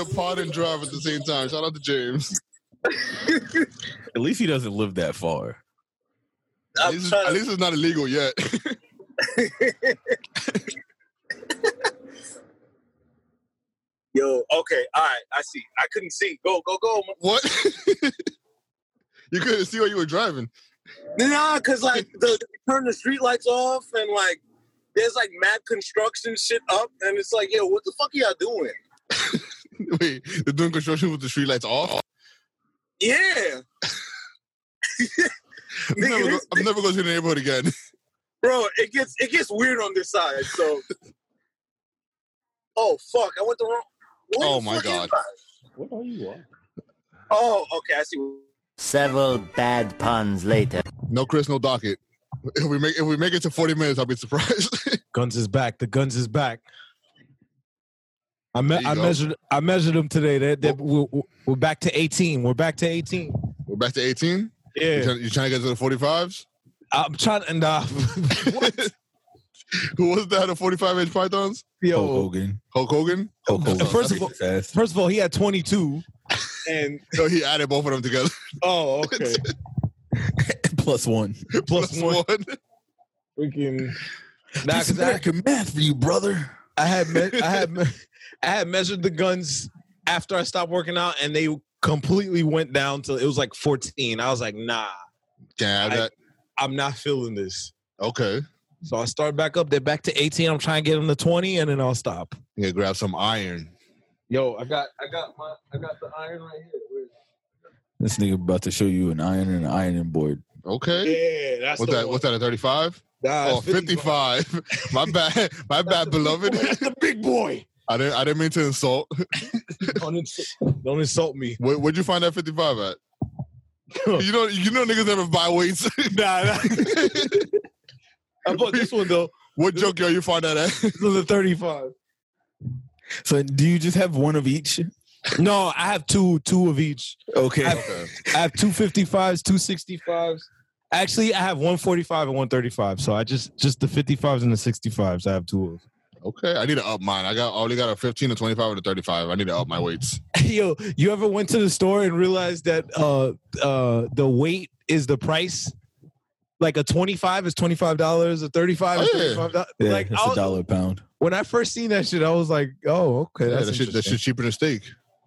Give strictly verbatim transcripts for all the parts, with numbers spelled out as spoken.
to pod and drive at the same time. Shout out to James. At least he doesn't live that far. At least, at least it's not illegal yet. Yo, okay, all right, I see. I couldn't see. Go, go, go. What? You couldn't see while you were driving? Nah, because, like, the, they turn the street lights off and, like, there's, like, mad construction shit up. And it's like, yo, what the fuck are y'all doing? Wait, they're doing construction with the streetlights off? Yeah. I'm, never go, I'm never going to the neighborhood again. Bro, it gets it gets weird on this side, so. Oh, fuck, I went the wrong. What oh, the my God. What are you on? Oh, okay, I see. Several bad puns later. No Chris, no docket. If we make if we make it to forty minutes, I'll be surprised. Guns is back. The guns is back. I me- I go. measured I measured them today. They, they, we're, we're back to eighteen. We're back to eighteen. We're back to eighteen? Yeah. You trying, you trying to get to the forty-fives? I'm trying to. Nah. What? Who was that? The forty-five inch pythons? Yo, Hulk Hogan. Hulk Hogan? Hulk Hogan. First of all, first of all, he had twenty-two, and So he added both of them together. oh, okay, Plus one. plus one. Freaking. Nah, That's cause I, American math for you, brother. I had me- I had me- I had measured the guns after I stopped working out, and they completely went down to it was like fourteen. I was like, nah, Yeah, I- that. I'm not feeling this. Okay. So I start back up. They're back to eighteen. I'm trying to get them to twenty, and then I'll stop. Yeah, grab some iron. Yo, I got, I got my, I got the iron right here. Where's- This nigga about to show you an iron and an ironing board. Okay. Yeah, that's What's the that? one. What's that? A thirty-five? Nah, Oh, it's fifty-five. My bad. My bad, beloved. That's the big boy. I didn't. I didn't mean to insult. Don't insult, don't insult me. Where, where'd you find that fifty-five at? You know, you know, niggas never buy weights. Nah, nah. I bought this one though. What junkyard you find that at? This was a thirty-five. So do you just have one of each? No, I have two, two of each. Okay. I have, Okay. I have two fifty-fives, two sixty-fives. Actually, I have one forty-five and one thirty-five. So I just just the fifty-fives and the sixty-fives. I have two of. Okay, I need to up mine. I got I only got a fifteen, a twenty-five, and a thirty-five. I need to up my weights. Yo, you ever went to the store and realized that uh uh the weight is the price? Like a twenty-five is twenty-five dollars, a thirty-five is Oh, yeah. thirty-five dollars. Yeah, Like that's I a was- dollar a pound. when I first seen that shit, I was like, oh, okay, Yeah, that's that shit, that interesting. shit's cheaper than steak.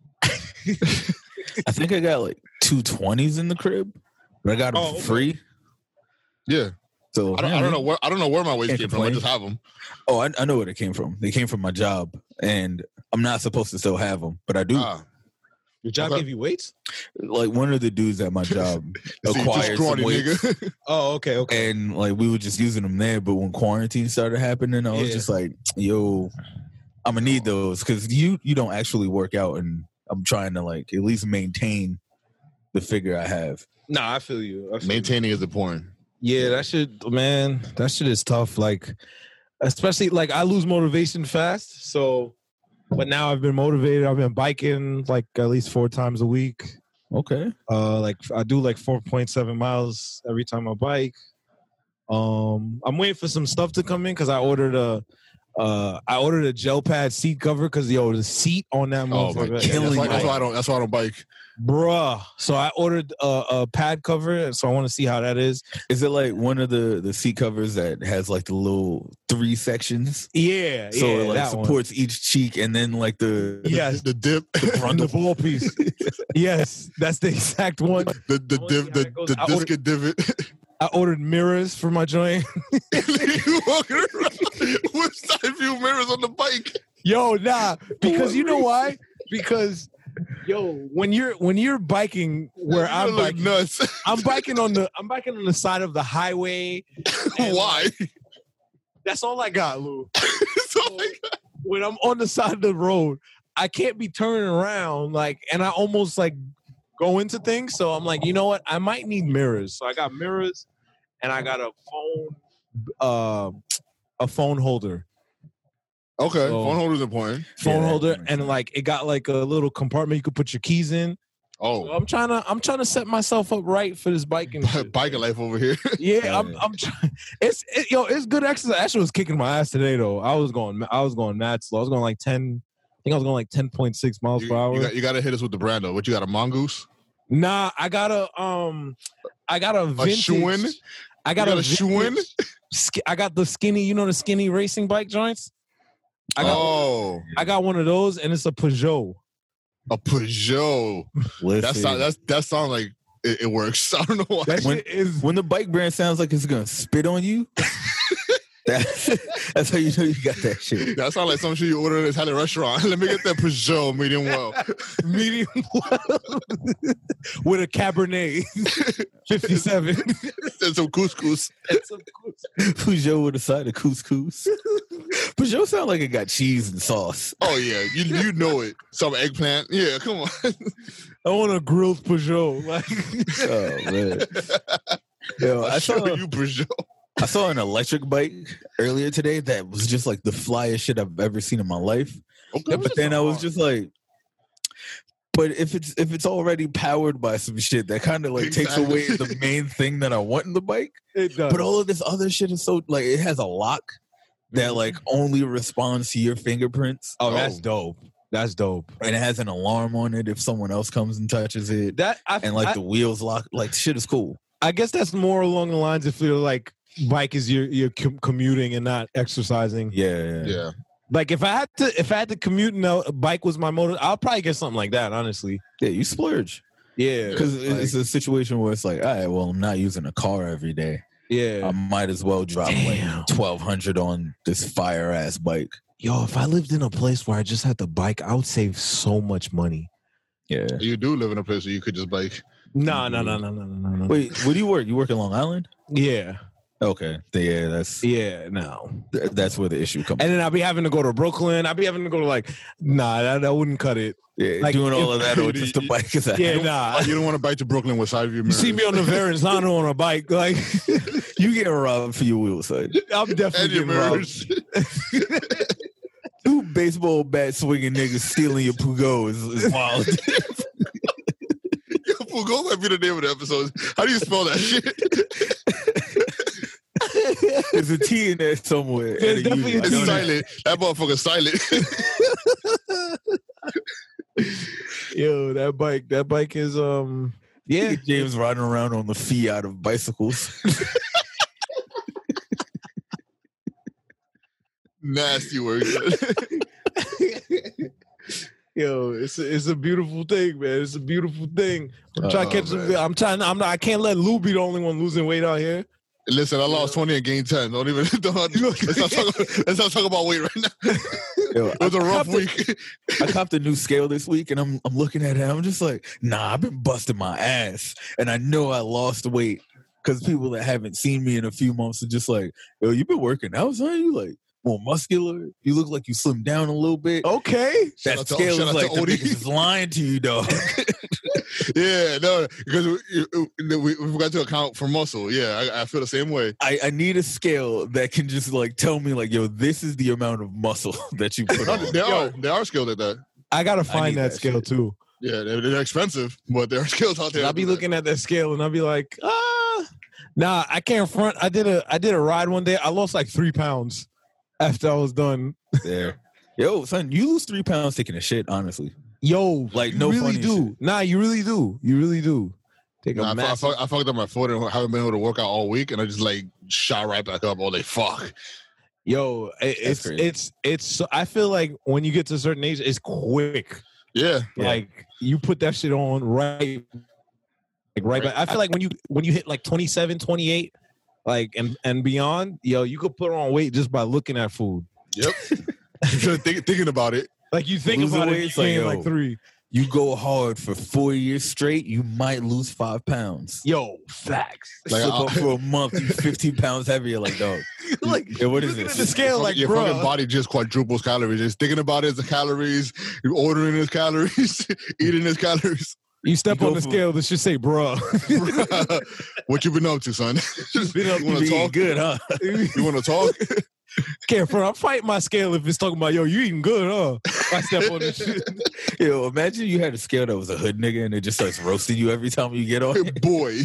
I think I got like two twenties in the crib, but I got them Oh, for okay. free. Yeah, So I don't, I don't know where I don't know where my weights Can't came from. I complain. just have them. Oh, I, I know where they came from. They came from my job, and I'm not supposed to still have them, but I do. Ah, Your job Okay. gave you weights? Like one of the dudes at my job see, you too acquired some scrawny, weights, nigga. Oh, okay, okay. and like we were just using them there. But when quarantine started happening, I was Yeah. just like, "Yo, I'm gonna need those because you you don't actually work out, and I'm trying to like at least maintain the figure I have." Nah, I feel you. I feel you. Maintaining is important. Yeah, that shit, man, that shit is tough. Like, especially like I lose motivation fast. So, but now I've been motivated. I've been biking like at least four times a week. Okay. Uh, like I do like four point seven miles every time I bike. Um, I'm waiting for some stuff to come in because I ordered a, uh, I ordered a gel pad seat cover because yo the seat on that Oh my motherfucker, god, that's killing why, that's me. why I don't. That's why I don't bike. bruh. So I ordered a, a pad cover, so I want to see how that is. Is it like one of the the seat covers that has like the little three sections, Yeah, so yeah, it like that one. supports each cheek, and then like the Yes, The dip, on the ball piece. Yes, that's the exact one. the the I wanna div, see how the, that goes. the I ordered- discus divot. I ordered mirrors for my joint. You walking around with side view mirrors on the bike. Yo, nah, because you know why? Because yo, when you're when you're biking where You I'm look biking, nuts. I'm biking on the I'm biking on the side of the highway. and, Why? like, that's all I got, Lou. So, like, When I'm on the side of the road, I can't be turning around like, and I almost like go into things. So I'm like, you know what? I might need mirrors. So I got mirrors, and I got a phone, uh, a phone holder. okay, So- phone holder's important. phone Yeah, holder that makes and sense. like it got like a little compartment you could put your keys in. So Oh, I'm trying to I'm trying to set myself up right for this biking. shit. biking life over here. Yeah, I'm Yeah. I'm trying. It's it, yo, it's good exercise. Actually, was kicking my ass today though. I was going I was going mad slow. I was going like ten, think I was going like ten point six miles You, per hour. you, got, you got to hit us with the brand though. What you got? A mongoose? Nah, I got a um, I got a vintage. A Schwinn? I got, You got a, a Schwinn? Sk- I got the skinny, you know, the skinny racing bike joints. I got, oh, I got one of those, and it's a Peugeot. a Peugeot. Listen, That's not, that's that sounds like it, it works. I don't know why. That When- shit is. when the bike brand sounds like it's gonna spit on you, that's, that's how you know you got that shit. That sounds like some shit you order at a restaurant. Let me get that Peugeot medium well. medium well with a Cabernet fifty-seven. And some couscous. Peugeot with a side of couscous. Peugeot sound like it got cheese and sauce. Oh yeah, you you know it. Some eggplant. Yeah, come on. I want a grilled Peugeot. Like, Oh man. Yo, I I'll saw show you Peugeot. I saw an electric bike earlier today that was just like the flyest shit I've ever seen in my life. Okay, But then I was just like, but if it's if it's already powered by some shit, that kind of like takes Exactly. away the main thing that I want in the bike. it does. But all of this other shit is so like it has a lock that like only responds to your fingerprints. oh, that's Oh. dope. That's dope. And it has an alarm on it if someone else comes and touches it. That I, And like I, the wheels lock, like shit is cool. I guess that's more along the lines if you're like bike is your you're com- commuting and not exercising. Yeah, yeah. yeah. Like if I had to if I had to commute and a bike was my motor, I'll probably get something like that. Honestly, Yeah, you splurge. yeah, Because it's a situation where it's like, all right, well, I'm not using a car every day. yeah. I might as well drop Damn. like twelve hundred on this fire ass bike. Yo, if I lived in a place where I just had the bike, I would save so much money. Yeah. You do live in a place where you could just like No, no, no, no, no, no, no. Wait, where do you work? You work in Long Island? Yeah, Okay. Yeah, that's yeah, no. th- that's where the issue comes. And then I'd be having to go to Brooklyn. I'd be having to go to like, nah, that, that wouldn't cut it. Yeah, like, doing all if- of that or just the bike is out. Yeah, nah. you don't want to bike to Brooklyn with side view You mirrors. see me on the Verrazano on a bike, like You get robbed for your wheel side. I'm definitely and your getting robbed. mirrors. Two baseball bat swinging niggas stealing your Pugo is, is wild. Yo, Fugo might be the name of the episode. How do you spell that shit? There's a T in there somewhere. There's and a definitely U. a It's T. I know that. silent. That motherfucker's silent. Yo, that bike, that bike is um, yeah. Look at James riding around on the Fiat of bicycles. Nasty work. Yo, it's a, it's a beautiful thing, man. It's a beautiful thing. I'm trying to Oh, catch some. man. I'm trying. I'm not. I can't let Lou be the only one losing weight out here. Listen, I lost twenty and gained ten. Don't even. Don't, let's, not talk, let's not talk about weight right now. Yo, It was a I rough copped a- week. I copped a new scale this week, and I'm I'm looking at it. And I'm just like, nah, I've been busting my ass, and I know I lost weight because people that haven't seen me in a few months are just like, yo, you've been working out, son. You like more muscular. You look like you slimmed down a little bit. Okay. Shout that out to- scale shout is out to like the Odie. niggas is lying to you, dog. Yeah, no, because we, we, we forgot to account for muscle. Yeah, I, I feel the same way. I, I need a scale that can just like tell me like, yo, this is the amount of muscle that you put No, on. there are there are skills like that. I gotta need find that, that scale shit. too. Yeah, they're, they're expensive, but there are skills out there. I'll be looking at that scale and I'll be like, ah, nah, I can't front. I did a I did a ride one day. I lost like three pounds after I was done. There. Yo, son, you lose three pounds taking a shit, honestly. Yo, Like, you no really funny do. shit. Nah, you really do. You really do. Take a Nah, I, fu- I, massive. fuck- I fucked up my foot and haven't been able to work out all week, and I just like shot right back up all day. Fuck. Yo, it, it's crazy. it's it's. So, I feel like when you get to a certain age, it's quick. Yeah. Yeah. Like you put that shit on right, like right back. I feel like when you when you hit like twenty-seven, twenty-eight, like and and beyond, yo, you could put on weight just by looking at food. Yep. Just think, thinking about it. Like you think Losing about weight, it, you it's like, gain yo. like three. You go hard for four years straight, you might lose five pounds. Yo, facts. Like, Slip I'll- up for a month, you fifteen pounds heavier. Like, dog. like Yeah, what is looking this? at the scale, like your bro. fucking body just quadruples calories. Just thinking about it as the calories, you're ordering his calories, eating his calories. You step You on go the for- scale, this should say, bro. What you been up to, son? Been up you You want be to eating talk? good, huh? You want to talk? Can't front. I'm fighting my scale if it's talking about, yo, you eating good, huh? If I step on this shit. Yo, imagine you had a scale that was a hood nigga and it just starts roasting you every time you get on it. Boy.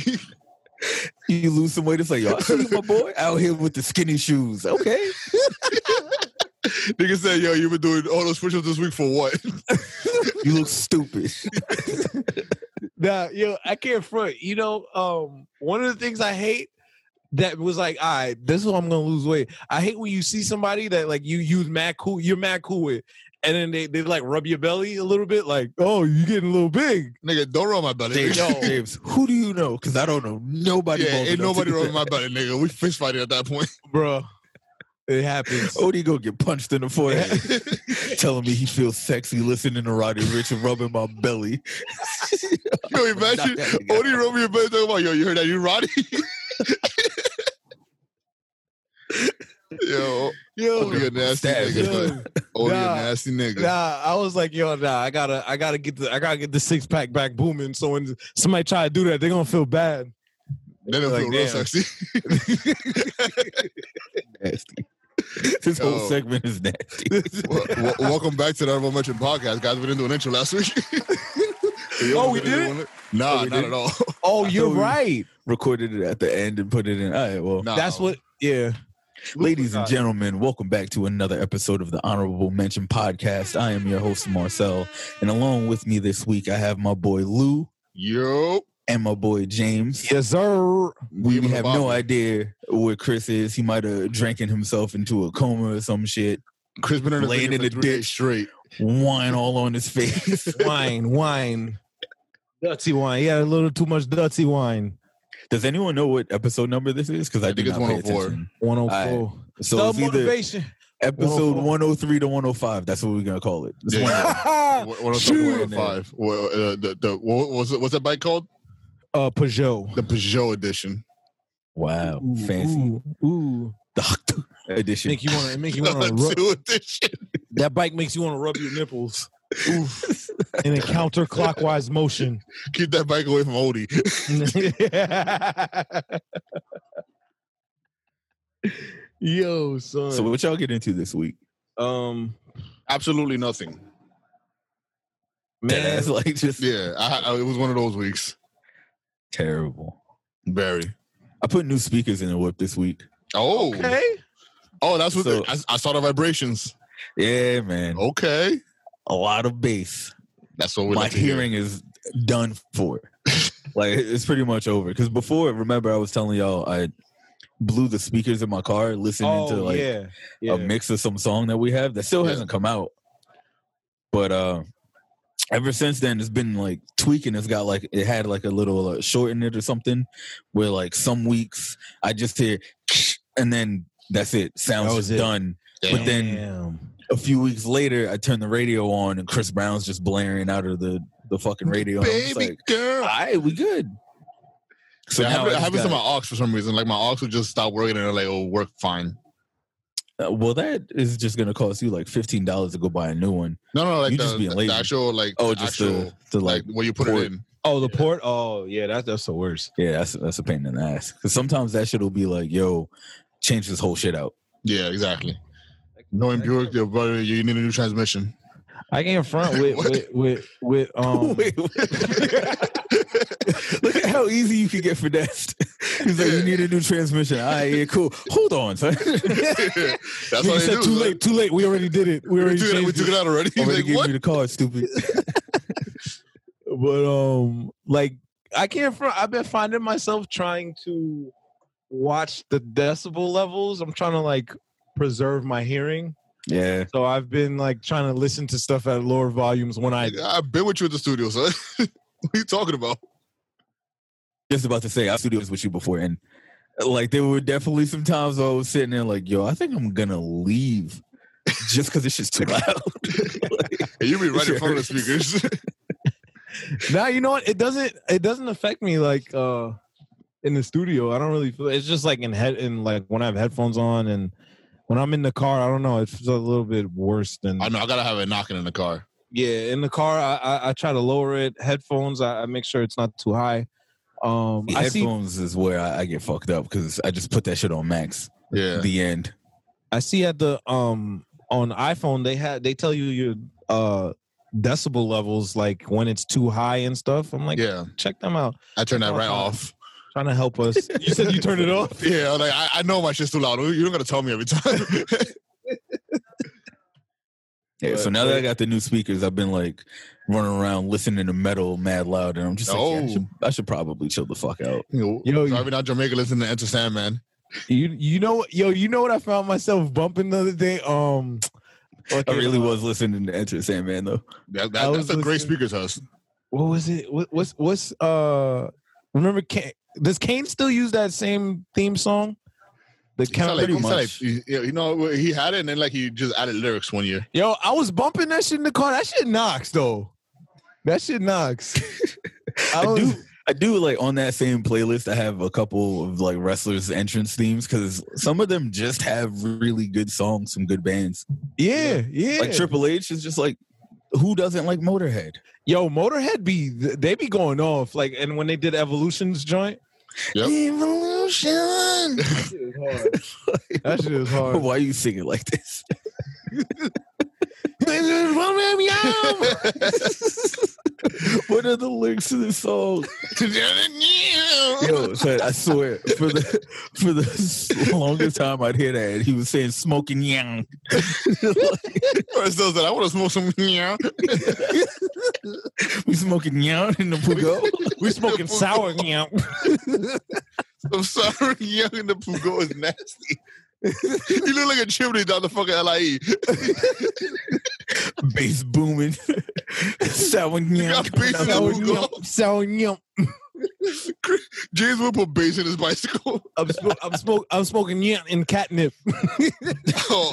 You lose some weight, it's like, yo, I see you, my boy, out here with the skinny shoes. Okay. Nigga said, yo, you been doing all those push-ups this week for what? You look stupid. Nah, yo, I can't front. You know, um, one of the things I hate that was like, all right, this is what I'm gonna lose weight. I hate when you see somebody that like you use mad cool, you're mad cool with, and then they, they like rub your belly a little bit, like, oh, you getting a little big. Nigga, don't rub my belly. James, Yo. James, who do you know? Because I don't know nobody. Yeah, bold ain't enough nobody to do rubbing my that. belly, nigga. We fist fighting at that point. Bro. It happens. Odie go get punched in the forehead, telling me he feels sexy listening to Roddy Ricch and rubbing my belly. Yo, imagine Odie rubbing your belly talking about, yo, you heard that, you Roddy? Yo, Yo, Odie a nasty Stab. nigga. Yo. man. Odie Nah. a nasty nigga. Nah, I was like, yo, nah, I gotta, I gotta get the, I gotta get the six pack back booming. So when somebody try to do that, they're gonna feel bad. They don't Like, feel real damn. sexy. Nasty. This whole Yo. segment is nasty. Well, wel- welcome back to the Honorable Mention podcast, guys. We didn't do an intro last week. Oh, we did? Nah, Oh, we not did? at all. Oh, I you're thought we- right. Recorded it at the end and put it in. All right, well, Nah. That's what. Yeah. ladies and gentlemen, welcome back to another episode of the Honorable Mention podcast. I am your host, Marcel, and along with me this week, I have my boy Lou Yo. and my boy James. Yes, sir. We Even have the no Bobby. idea where Chris is. He might have drinking himself into a coma or some shit. Chris been in the Laying laying in in the the three days ditch. straight. Wine all on his face. Wine, wine. Dirty wine. Yeah, a little too much dirty wine. Does anyone know what episode number this is? Because I, I did think it's not pay one oh four. attention. one oh four. Alright. So Sub it's either motivation. episode one oh four. one oh three to one oh five. That's what we're gonna call it. It's Yeah. one- What, what, Shoot. what, five. Well, uh, the, the, what, what's, it, what's that bike called? Uh, Peugeot. The Peugeot edition. wow, Ooh, fancy. Ooh, ooh. Doctor edition. Make you want to make you want to Number rub, two edition. that bike makes you want to rub your nipples. Oof. In a counterclockwise motion. Keep that bike away from Odie. Yo, son. So what y'all get into this week? um, Absolutely nothing. man, That's like just Yeah, I, I, it was one of those weeks. terrible. Very. I put new speakers in the whip this week. Oh. okay. Oh, that's what So- the, I, I saw the vibrations. Yeah, man. Okay. A lot of bass. That's what we're My like to hear. hearing is done for. Like it's pretty much over. Because before, remember, I was telling y'all I blew the speakers in my car listening Oh, to like yeah. yeah. a mix of some song that we have that still Yeah. hasn't come out. But uh ever since then, it's been like tweaking. It's got like it had like a little uh, short in it or something. Where like some weeks I just hear and then that's it. Sounds That was just it. done. Damn. But then Damn. a few weeks later, I turned the radio on and Chris Brown's just blaring out of the, the fucking radio. And I'm just Baby like, girl. all right, we good. So So now it I just happens to my got- aux for some reason. Like my aux would just stop working and they're like, oh, work fine. uh, well, that is just going to cost you like fifteen dollars to go buy a new one. No, no, like You the, just being the, lazy. the actual, like, Oh, the just actual, the, the like, like, where you put port. it in. Oh, the port. Oh, yeah. That's that's the worst. yeah, that's, that's a pain in the ass. Because sometimes that shit will be like, yo, change this whole shit out. Yeah, exactly. Knowing Buick, your brother, you need a new transmission. I can't front with What? with with, with um. Wait, wait. Look at how easy you can get finessed. He's like, you need a new transmission. All right, yeah, cool. Hold on, son. That's what Nigga they said do. too son. late. Too late. We already did it. We We already took, it, we changed took it. it out already. He's Already like, gave what? me the card, stupid. But um, like I can't front. I've been finding myself trying to watch the decibel levels. I'm trying to like preserve my hearing. Yeah. So I've been like trying to listen to stuff at lower volumes when I. I've been with you at the studio, son. What are you talking about? Just about to say, I studios with you before, and like there were definitely some times where I was sitting there like, yo, I think I'm gonna leave just because it's just too loud. Like, Hey, you be right in shit front of the hurts. speakers. Now you know what? It doesn't. It doesn't affect me like uh in the studio. I don't really feel. It's just like in head in like when I have headphones on and when I'm in the car. I don't know. It feels a little bit worse than. I know, I gotta have it knocking in the car. Yeah, in the car, I I, I try to lower it. Headphones, I, I make sure it's not too high. Um, The I see. headphones is where I, I get fucked up because I just put that shit on max. Yeah. The end. I see at the um on iPhone they had they tell you your uh decibel levels like when it's too high and stuff. I'm like, Yeah. check them out. I turned that right Uh-huh. off. Trying to help us. You said you turned it off. Yeah, I'm like I, I know my shit's too loud. You don't gotta tell me every time. Yeah, so But- now that I got the new speakers, I've been like running around listening to metal mad loud, and I'm just like, yeah, I, Oh. should, I should probably chill the fuck out. You know, Yo, driving out Jamaica listening to Enter Sandman. You you know yo you know what I found myself bumping the other day. Um, I okay, really uh, was listening to Enter Sandman though. That, I that, was that's a great listening- speakers house. What was it? What, what's what's uh? Remember, Kane, does Kane still use that same theme song? The It's not count. like, pretty it's not like- much. you you know, he had it and then like he just added lyrics one year. Yo, I was bumping that shit in the car. That shit knocks though. That shit knocks. I I was, do, I do like on that same playlist. I have a couple of like wrestlers' entrance themes because some of them just have really good songs, some good bands. yeah, yeah. Like Triple H is just like, who doesn't like Motorhead? Yo, Motorhead be they be going off like, and when they did Evolution's joint, Yep. Evolution. that shit is hard. That shit is hard. Why are you singing like this? What are the lyrics to this song? Yo, son, I swear, for the for the longest time I'd hear that, he was saying "smoking yang." First those that I want to smoke some. Yeah. We smoking yang in the Pugo. We smoking sour now. I'm sorry, young in the Pugo is nasty. You look like a chimney down the fucking L I E. Bass booming, sour You yang. got bass in the Sour Pugo. yum, sour yum. James will put bass in his bicycle. I'm, smoke, I'm, smoke, I'm smoking yum and catnip. Oh,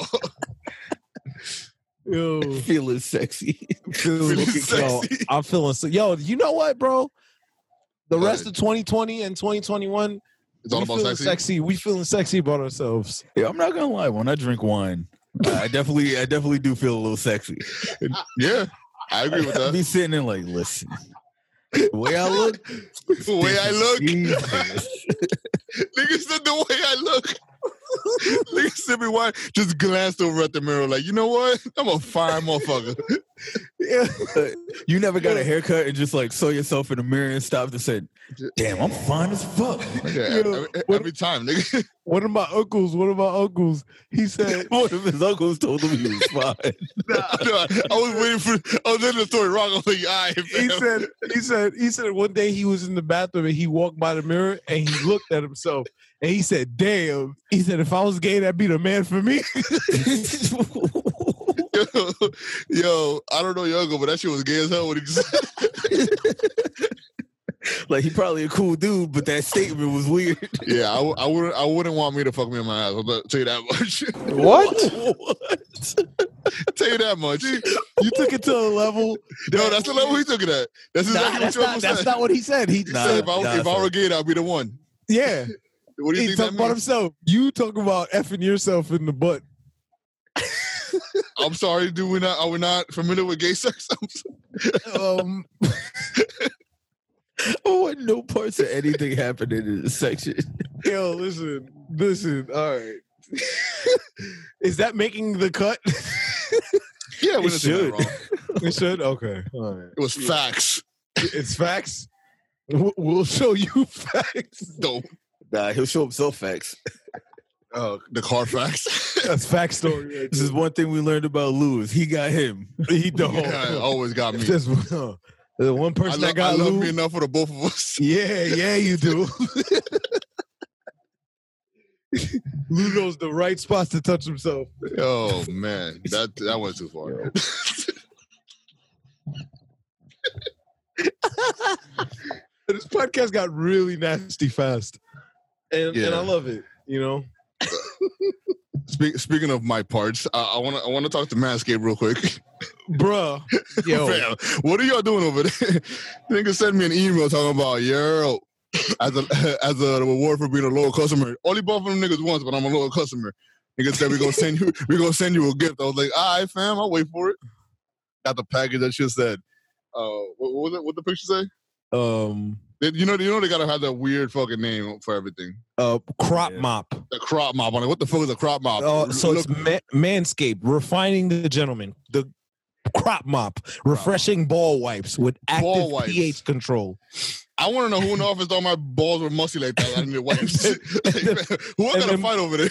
Yo, Feeling sexy. feeling, Feeling yo, sexy. I'm feeling so. Yo, you know what, bro? The Go rest ahead. of twenty twenty and twenty twenty-one, it's all we about feeling sexy. sexy. We feeling sexy about ourselves. Yeah, I'm not gonna lie. When I drink wine, I definitely, I definitely do feel a little sexy. Yeah, I agree with I that. be sitting there like, listen, the way I look, The way I look, these niggas. nigga said the way I look. Nigga said me why just glanced over at the mirror like, you know what? I'm a fine motherfucker. Yeah. You never got a haircut and just like saw yourself in the mirror and stopped and said, "Damn, I'm fine as fuck." Yeah, Yo, every, what- every time, nigga. One of my uncles, one of my uncles, he said, One of his uncles told him he was fine. No, I was waiting for. I was letting the story wrong. I was like, all right, he fam. said, he said, he said one day he was in the bathroom and he walked by the mirror and he looked at himself and he said, "Damn." He said, "If I was gay, that'd be the man for me." yo, yo, I don't know your uncle, but that shit was gay as hell when he just Like he probably a cool dude, but that statement was weird. Yeah, I, w- I wouldn't I wouldn't want me to fuck me in my ass. I'll tell you that much. Tell you that much. You took it to a level. No, that's the level he took it at. That's Nah, exactly that's what your not. uncle That's said. not what he said. He He Nah, said if I, nah, if I son. were gay, I'd be the one. yeah. What do you He think talked that about means? himself. You talk about effing yourself in the butt. I'm sorry, do we not? Are we not familiar with gay sex? I'm sorry. Um, I want no parts of anything happening in this section. yo, listen, listen. All right. Is that making the cut? Yeah, we It didn't say that should. wrong. It should. Okay. All right. It was facts. It's facts. We'll- We'll show you facts. Dope. Nah, he'll show himself facts. Uh, the car facts. That's fact story. Right This is one thing we learned about Lewis. He got him. there. He don't. Yeah, it always got me. Just, uh, the one I person love, that I got love Lou. me enough for the both of us. Yeah, yeah, you do. Lou knows the right spots to touch himself. Oh man, that that went too far. This podcast got really nasty fast, and and Yeah. I love it. You know, Speak, speaking of my parts, I want to I want to talk to Manscaped real quick. bruh. Yo, Fam, what are y'all doing over there? Nigga sent me an email talking about yo as a as a reward for being a loyal customer. Only bought from them niggas once, but I'm a loyal customer. Nigga said we gonna send you we gonna send you a gift. I was like, all right, fam, I'll wait for it. Got the package that shit said. Uh, what, what was it? What the picture say? um, They- you know, you know they gotta have that weird fucking name for everything. uh, crop Yeah. mop. The crop mop. I'm like, what the fuck is a crop mop? Uh, so it's Look- ma- Manscaped, refining the gentleman. The crop mop, refreshing ball wipes with active Ball wipes. pH control. I want to know who in the office thought my balls were musty like that. I need wipes. Like, who I and got to then- fight over there?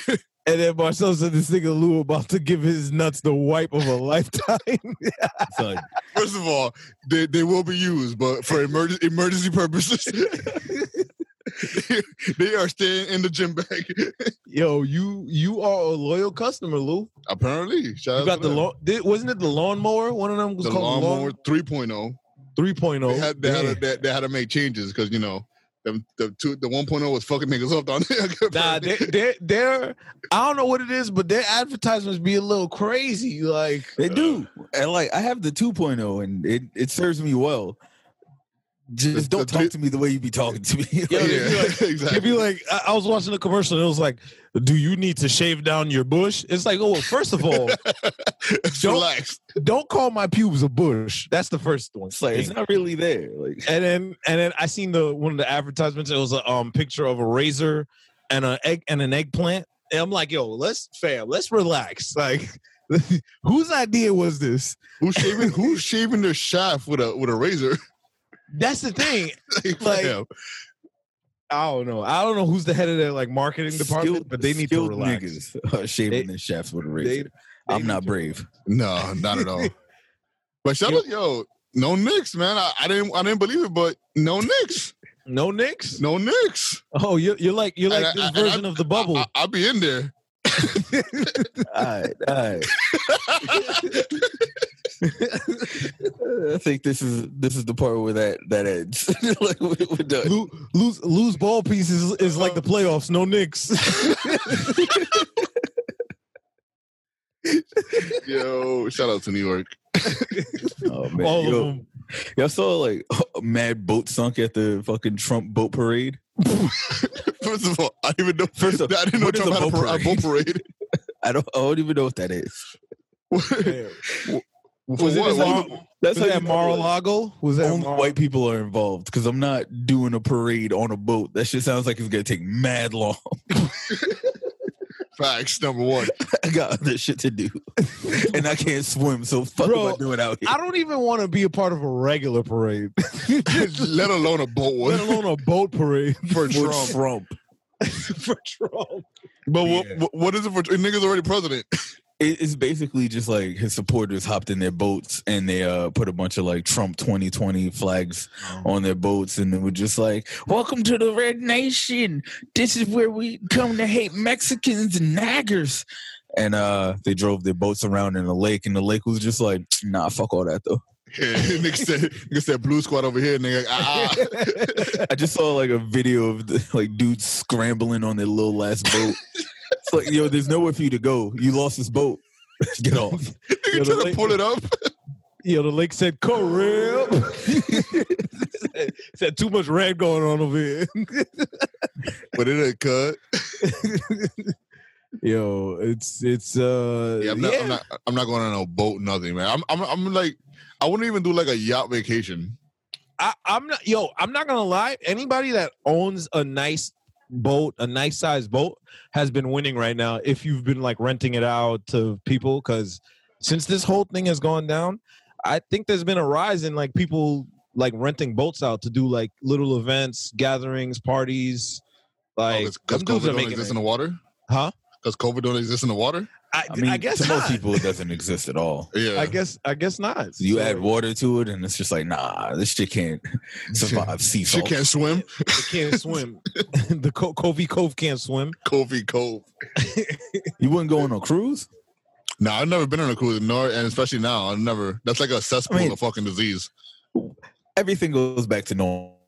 And then Marcel said this nigga Lou about to give his nuts the wipe of a lifetime. Son, First of all, they, they will be used, but for emergency emergency purposes, they, they are staying in the gym bag. Yo, you you are a loyal customer, Lou. Apparently, shout You out got to the them. lawn. Wasn't it the lawnmower? One of them was the called lawnmower the lawn three point oh. three point oh. They had, they, had Yeah. to, they, they had to make changes because you know them the two the one point oh was fucking niggas up down there. Nah, they they they're I don't know what it is, but their advertisements be a little crazy. Like they do. And like I have the two point oh and it, it serves me well. Just The- don't the talk three- to me the way you be talking to me. Yo, Like, they be like- exactly. It'd be like I, I was watching a commercial and it was like, "Do you need to shave down your bush?" It's like, oh, well, first of all, don't- Relax. don't call my pubes a bush. That's the first one. it's like it's not really there. Like And then and then I seen the one of the advertisements. It was a um picture of a razor and an egg and an eggplant. And I'm like, yo, let's fam, let's relax. Like, whose idea was this? Who's shaving? Who's shaving their shaft with a with a razor? That's the thing. like, Like, fam. I don't know. I don't know who's the head of their like marketing department, skilled- but they need to skilled relax. niggas are shaving They- their shafts with a They- razor. they I'm need not to- brave. No, not at all. But shout Yo- out, yo, no Knicks, man. I, I didn't I didn't believe it, but no Knicks, No Knicks? no Knicks. Oh, you're you're like you're like And this I- and I- version of the bubble. I, will be in there. All right, all right. I think this is this is the part where that that ends. Like we- we're done. Lo- lose lose ball pieces is, is like the playoffs. No Knicks. Yo, shout out to New York. Oh man, All Yo, of them. y'all saw like a mad boat sunk at the fucking Trump boat parade. First of all, I didn't even know. First of- I didn't know what is Trump a had a, boat par- a boat parade. I don't I don't even know what that is. Damn. For Was it what? in What- Mar- That's was how that you know, like, Mar-a-Lago? Was that only Mar- white people are involved because I'm not doing a parade on a boat. That shit sounds like it's gonna take mad long. Facts number one. I got other shit to do, and I can't swim. So fuck Bro, am I doing out here? I don't even want to be a part of a regular parade, Let alone a boat let one alone a boat parade for For Trump. Trump. for Trump. But what, Yeah. what what is it for? Niggas already president. It- It's basically just like his supporters hopped in their boats and they uh, put a bunch of like Trump twenty twenty flags on their boats and they were just like, "Welcome to the Red Nation. This is where we come to hate Mexicans and naggers." And uh, they drove their boats around in the lake, and the lake was just like, "Nah, fuck all that though." Yeah, nigga said, nigga said blue squad over here, nigga. Ah, ah. I just saw like a video of the, like dudes scrambling on their little last boat. It's like, yo, there's nowhere for you to go. You lost this boat. Get off. Nigga Yo, the trying to lake- pull it up. Yo, the lake said, "Correct." said, said too much red going on over here. But it ain't cut. Yo, it's it's uh Yeah, I'm not, I'm not. I'm not going on no boat. Nothing, man. I'm. I'm. I'm like. I wouldn't even do like a yacht vacation. I, I'm not yo, I'm not gonna lie. Anybody that owns a nice boat, a nice sized boat, has been winning right now if you've been like renting it out to people, because since this whole thing has gone down, I think there's been a rise in like people like renting boats out to do like little events, gatherings, parties. Like Because them dudes COVID are don't making exist it. in the water. Huh? Because COVID don't exist in the water. I, I mean, I guess to not. most people, it doesn't exist at all. Yeah. I guess I guess not. So you So, add water to it, and it's just like, nah, this shit can't survive sea She salt. can't swim. they can't swim. the Co- Covey Cove can't swim. Kofi Cove. You wouldn't go on a cruise? Nah, I've never been on a cruise, nor and especially now, I've never. That's like a cesspool I mean- of fucking disease. Everything goes back to normal.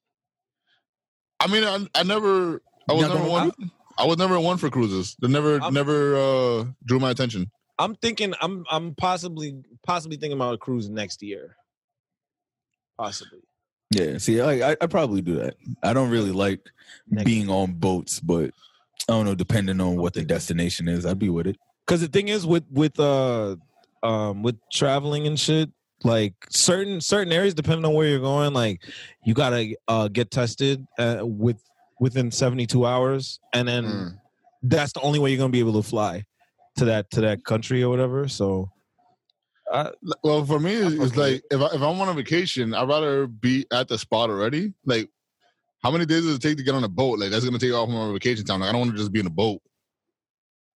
I mean, I, I never. I was Not never gonna one. I was never one for cruises. They never, I'm- never uh, drew my attention. I'm thinking I'm I'm possibly possibly thinking about a cruise next year. Possibly. Yeah, see, I, I I probably do that. I don't really like Next being on boats, but I don't know. Depending on what the destination is, I'd be with it. Because the thing is with with uh um with traveling and shit, like certain certain areas, depending on where you're going, like you gotta uh get tested uh, with within seventy-two hours, and then Mm. that's the only way you're gonna be able to fly to that to that country or whatever. So uh, Well, for me, it's, it's Okay. like if I, if I'm on a vacation, I'd rather be at the spot already. Like, how many days does it take to get on a boat? Like, that's gonna take off from my vacation time. Like, I don't want to just be in a boat.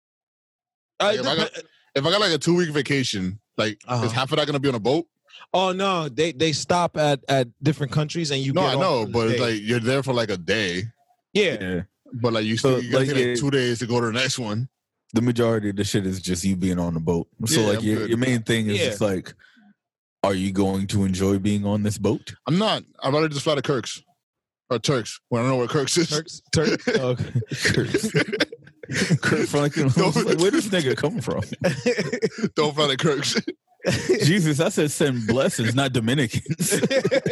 Uh, Like, if, I got, if I got like a two week vacation, like Uh-huh. is half of that gonna be on a boat? oh no, they they stop at at different countries and you. No, get I off know, for the but it's day. like you're there for like a day, yeah. Yeah. but like you So, still you gotta like, take yeah. like two days to go to the next one. The majority of the shit is just you being on the boat. So Yeah, like I'm your, good. your main thing is Yeah. just like, are you going to enjoy being on this boat? I'm not. I'd rather just fly to Kirk's or Turks. Well, I don't know where Kirk's is. Turks, Turks. Okay. Kurt, Kurt Franklin. No. Like, where this nigga come from? Don't fly to Kirk's. Jesus, I said send blessings, not Dominicans.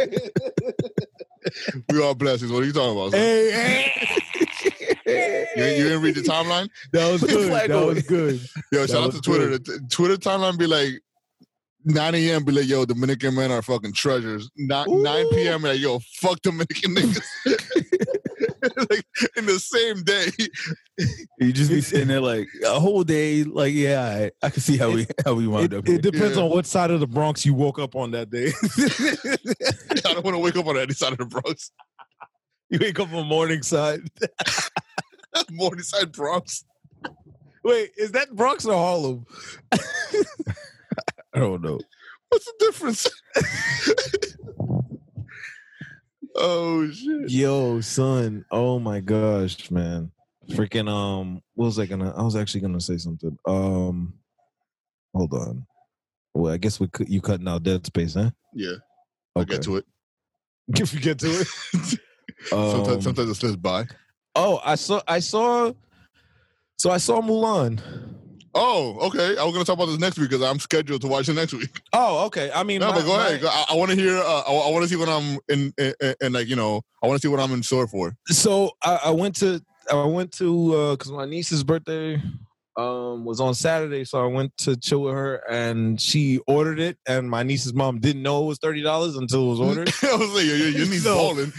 We all blessings. What are you talking about? son? hey, hey. You, you didn't read the timeline? That was good. Flag That over. was good. Yo, That shout out was to Twitter. good. The t- Twitter timeline be like nine a.m. be like, yo, Dominican men are fucking treasures. Not Ooh. nine p.m. like, yo, fuck Dominican niggas. Like in the same day. You just be sitting there like a whole day. Like, yeah, I, I can see how we how we wound It, up. it here. depends Yeah. on what side of the Bronx you woke up on that day. I don't want to wake up on any side of the Bronx. You wake up on Morningside. Morningside Bronx. Wait, is that Bronx or Harlem? I don't know. What's the difference? Oh shit. Yo, son. Oh my gosh, man. Freaking um, what was I gonna I was actually gonna say something. Um hold on. Well, I guess we could you cutting out dead space, huh? Yeah, I'll Okay. get to it. If you get to it. sometimes, Um, sometimes it slips by. Oh, I saw I saw so I saw Mulan. Oh, okay. I was gonna talk about this next week because I'm scheduled to watch it next week. Oh, okay. I mean, No, my- but go my- ahead. Go- I, I want to hear. Uh, I, I want to see what I'm in, in, in, in, like you know. I want to see what I'm in store for. So I, I went to I went to because my niece's birthday um was on Saturday, so I went to chill with her, and she ordered it, and my niece's mom didn't know it was thirty dollars until it was ordered. I was like, your, your niece So- balling.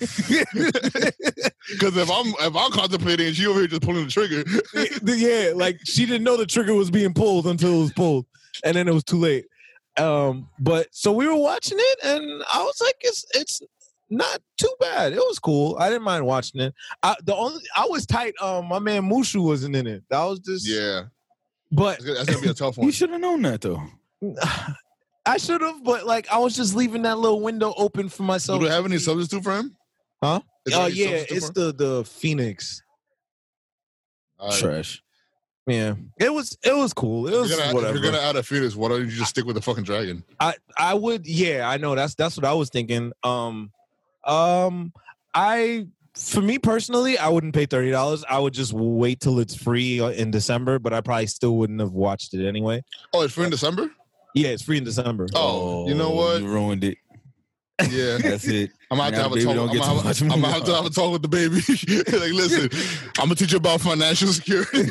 Because if I'm if I'm contemplating, and she over here just pulling the trigger. Yeah, like she didn't know the trigger was being pulled until it was pulled, and then it was too late. Um, but so we were watching it, and I was like, it's it's not too bad. It was cool. I didn't mind watching it. I, the only I was tight. Um, my man Mushu wasn't in it. That was just Yeah, But that's gonna, that's gonna be a tough You one. should have known that though. I should have, but like I was just leaving that little window open for myself. Do they have any substitute for him? Huh? Is there Oh any yeah, substitute it's for him? the the Phoenix. All right. Trash. Yeah, it was it was cool. It If was you're, gonna, if whatever. you're gonna add a Phoenix, why don't you just stick with the fucking dragon? I I would yeah I know that's that's what I was thinking. Um, um, I for me personally I wouldn't pay thirty dollars. I would just wait till it's free in December, but I probably still wouldn't have watched it anyway. Oh, it's free in December. Yeah, it's free in December. Oh, you know what? You ruined it. Yeah, That's it. I'm gonna have Now to have a baby talk. don't I'm get gonna to have, watch I'm gonna have to Mulan. have a talk with the baby. Like, listen, I'm gonna teach you about financial security.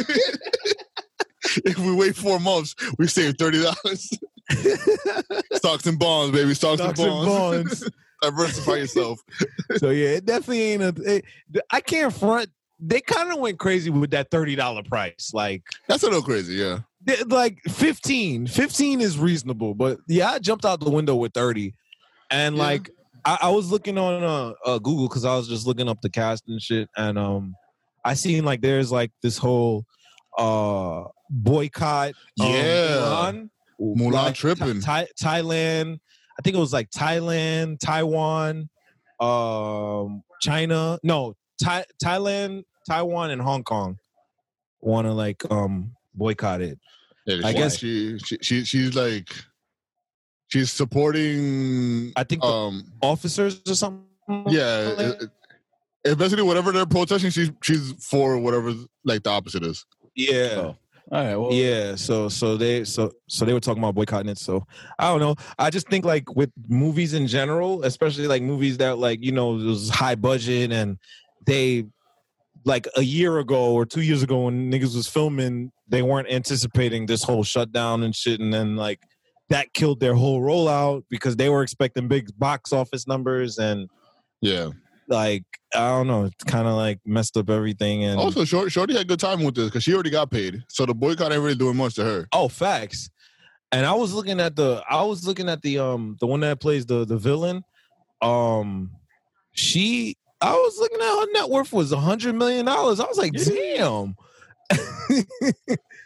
If we wait four months, we save thirty dollars. Stocks and bonds, baby. Stocks, Stocks and and bonds. bonds. Diversify yourself. So yeah, it definitely ain't a. It, I can't front. They kind of went crazy with that thirty dollar price. Like, That's a little crazy, yeah. they- like fifteen. fifteen is reasonable, but yeah, I jumped out the window with thirty, and Yeah. like I, I was looking on uh, uh Google because I was just looking up the cast and shit, and um, I seen like there's like this whole uh boycott. um, Yeah. Mulan, Mulan Like, tripping. Thai- Thailand. I think it was like Thailand, Taiwan, um, China. No, Thai- Thailand, Taiwan, and Hong Kong want to like um boycott it. Yeah, I she- guess- she, she she she's like she's supporting. I think the Um, officers or something. yeah, it, it- it basically whatever they're protesting, she's she's for whatever like the opposite is. yeah. Oh. All right. Well, Yeah, so so they so so they were talking about boycotting it. So I don't know. I just think like with movies in general, especially like movies that like you know it was high budget and they like a year ago or two years ago when niggas was filming, they weren't anticipating this whole shutdown and shit, and then like that killed their whole rollout because they were expecting big box office numbers and Yeah. like I don't know, it's kind of like messed up everything. And Also, Shorty, Shorty had good time with this because she already got paid, so the boycott ain't really doing much to her. Oh, facts. And I was looking at the I was looking at the um the one that plays the the villain. Um she I was looking at her net worth was a hundred million dollars. I was like, damn.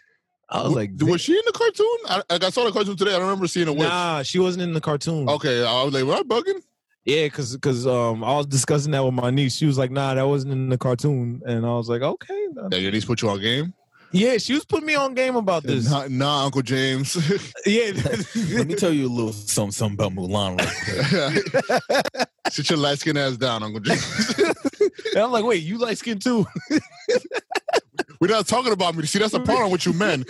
I was like, was she in the cartoon? I, like, I saw the cartoon today. I don't remember seeing a witch. nah, she wasn't in the cartoon. Okay, I was like, "What, bugging?" Yeah, because because um I was discussing that with my niece. She was like, nah, that wasn't in the cartoon, and I was like, okay. That your niece put you on game? Yeah, she was putting me on game about this. Nah, nah, Uncle James. Yeah. Let me tell you a little something, something about Mulan right quick. Sit your light skin ass down, Uncle James. And I'm like, wait, you light skin too? We're not talking about me. See, that's the problem with you men.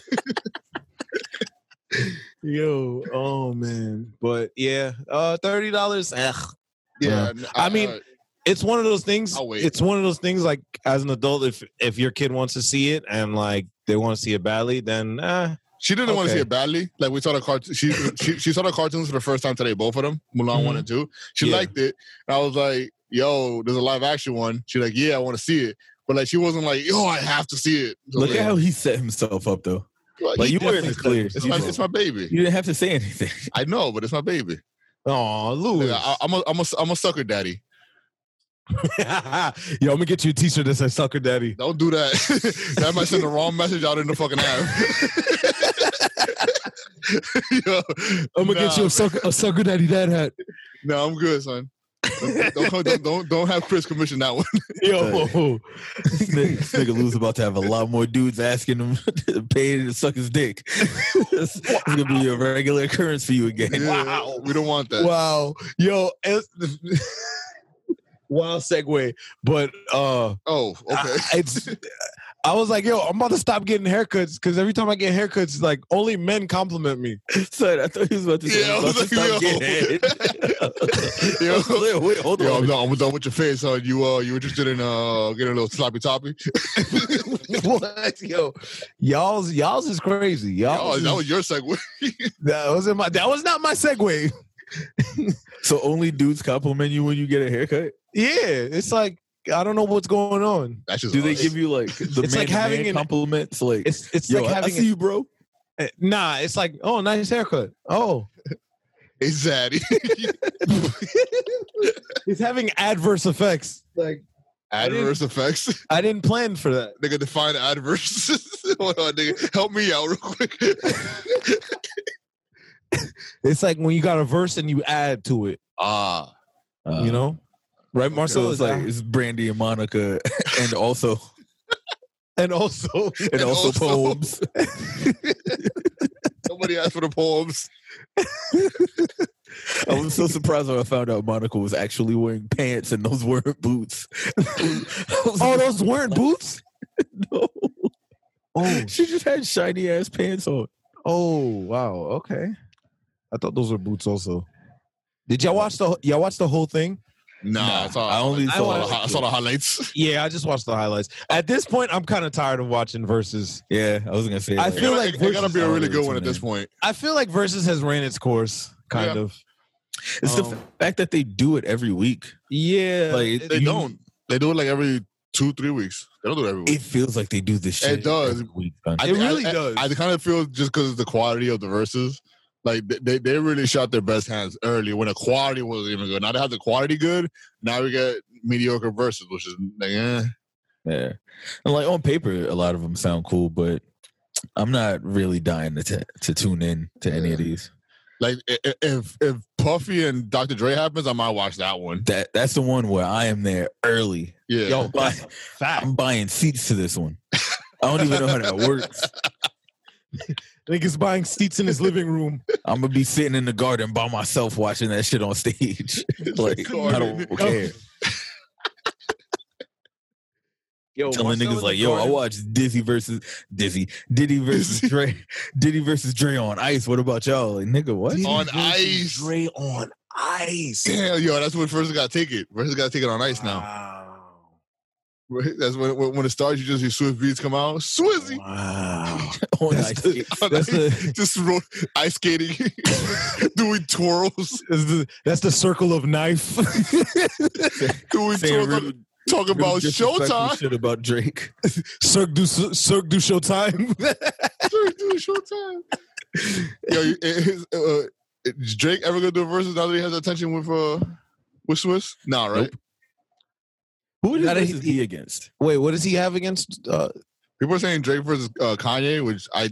Yo, oh man. But yeah, uh thirty dollars. Ugh. Yeah, I mean, uh, it's one of those things. I'll wait. It's one of those things like as an adult, if if your kid wants to see it and like they want to see it badly, then uh she didn't want to okay. see it badly. Like we saw the cartoon. She, she she saw the cartoons for the first time today, both of them, Mulan Mhm. one and two. She Yeah. liked it, and I was like, "Yo, there's a live action one." She's like, "Yeah, I want to see it," but like she wasn't like, "Yo, I have to see it." So Look like, at how he set himself up, though. like, Like, you he were in definitely the clear. It's You my, know. it's my baby. You didn't have to say anything. I know, but it's my baby. oh, Louis. Like, I, I'm a I'm a I'm a sucker daddy. Yo, I'm gonna get you a t-shirt that says sucker daddy. Don't do that. That might send the wrong message out in the fucking app. Yo, I'm gonna get nah, you a sucker, a sucker daddy dad hat. No, I'm good, son. Don't, don't, don't, don't, don't have Chris commission that one. Yo, This nigga, this nigga Lou's about to have a lot more dudes asking him to pay to suck his dick. It's gonna be a regular occurrence for you again. Yeah, Wow. we don't want that. wow, yo, it's- wild segue, but uh, Oh, okay. I, it's. I was like, yo, I'm about to stop getting haircuts because every time I get haircuts, like only men compliment me. Son, I thought he was about to say, Yeah, I I'm about was to like, stop yo. getting head. Yo. Wait, wait, hold Yo, on. I'm done, I'm done with your face, huh? You uh, you interested in uh getting a little sloppy toppy? What, yo, y'all's y'all's is crazy. Y'all, Oh, that was your segue. that wasn't my. That was not my segue. So only dudes compliment you when you get a haircut? Yeah, it's like I don't know what's going on. That's just Do they us. give you like the It's man like to having man an- compliments? Like, It's it's yo, like I- having I see a- you, bro. Uh, Nah, it's like, oh, nice haircut. Oh, Hey, Zaddy. it's having adverse effects. Like Adverse effects. I didn't plan for that. Nigga, define adverse. Hold on, nigga. Help me out real quick. It's like when you got a verse and you add to it. Ah. Uh, You know, right, so Marcel? it's like it's Brandy and Monica, and also and also and, And also, also- poems. Somebody asked for the poems. I was so surprised when I found out Monica was actually wearing pants and those weren't boots. I was oh, like, those weren't boots. no. Oh, She just had shiny ass pants on. oh, wow. Okay, I thought those were boots also. Did y'all watch the y'all watch the whole thing? Nah, Nah, I, saw, I only I, saw saw, the the, I saw the highlights. Yeah, I just watched the highlights. At this point, I'm kind of tired of watching Versus. Yeah, I was gonna say. I like, feel it, like it, it gotta be a Versus- really good one at tune this in. point. I feel like Versus has ran its course, kind Yeah. of. it's the um, fact that they do it every week. Yeah, Like They you- don't. They do it like every two, three weeks. They don't do it every week. It feels like they do this shit. It does. every week, son. I It think- really I, does. I, I kind of feel just because of the quality of the verses, like they- they they really shot their best hands early when the quality wasn't even good. Now they have the quality good. Now we get mediocre verses, which is like, eh. Yeah, and like on paper, a lot of them sound cool, but I'm not really dying to t- to tune in to any of these. Like i- i- if if Puffy and Doctor Dre happens, I might watch that one. That that's the one where I am there early. Yeah. Yo, Buy- fact. I'm buying seats to this one. I don't even know how that works. Niggas buying seats in his living room. I'm gonna be sitting in the garden by myself watching that shit on stage. Like I don't care. Yo, Telling Marcel in niggas the like, yo, I garden. watched Dizzy versus Dizzy, Diddy versus Dre, Diddy versus Dre on Ice. What about y'all? Like, nigga, what? Diddy On versus ice. Dre on ice. Damn, yo, that's when first got to take it. First got to take it on ice now. Wow. That's when when, when it starts. You just see Swift beats come out. Swizzy. Wow. on That's Ice. the- On That's ice, the- just ro- ice skating, doing twirls, That's the, that's the circle of knife. doing Saying twirls, really- talking really about disrespectful Showtime. shit about Drake. Cirque du Cirque du Showtime. Doing Showtime. Yo, you- is, uh, is Drake ever gonna do a versus now that he has attention with uh with Swiss? Nah, right? Nope. Who Gotta- is he against? Wait, what does he have against? Uh, People are saying Drake versus uh, Kanye, which I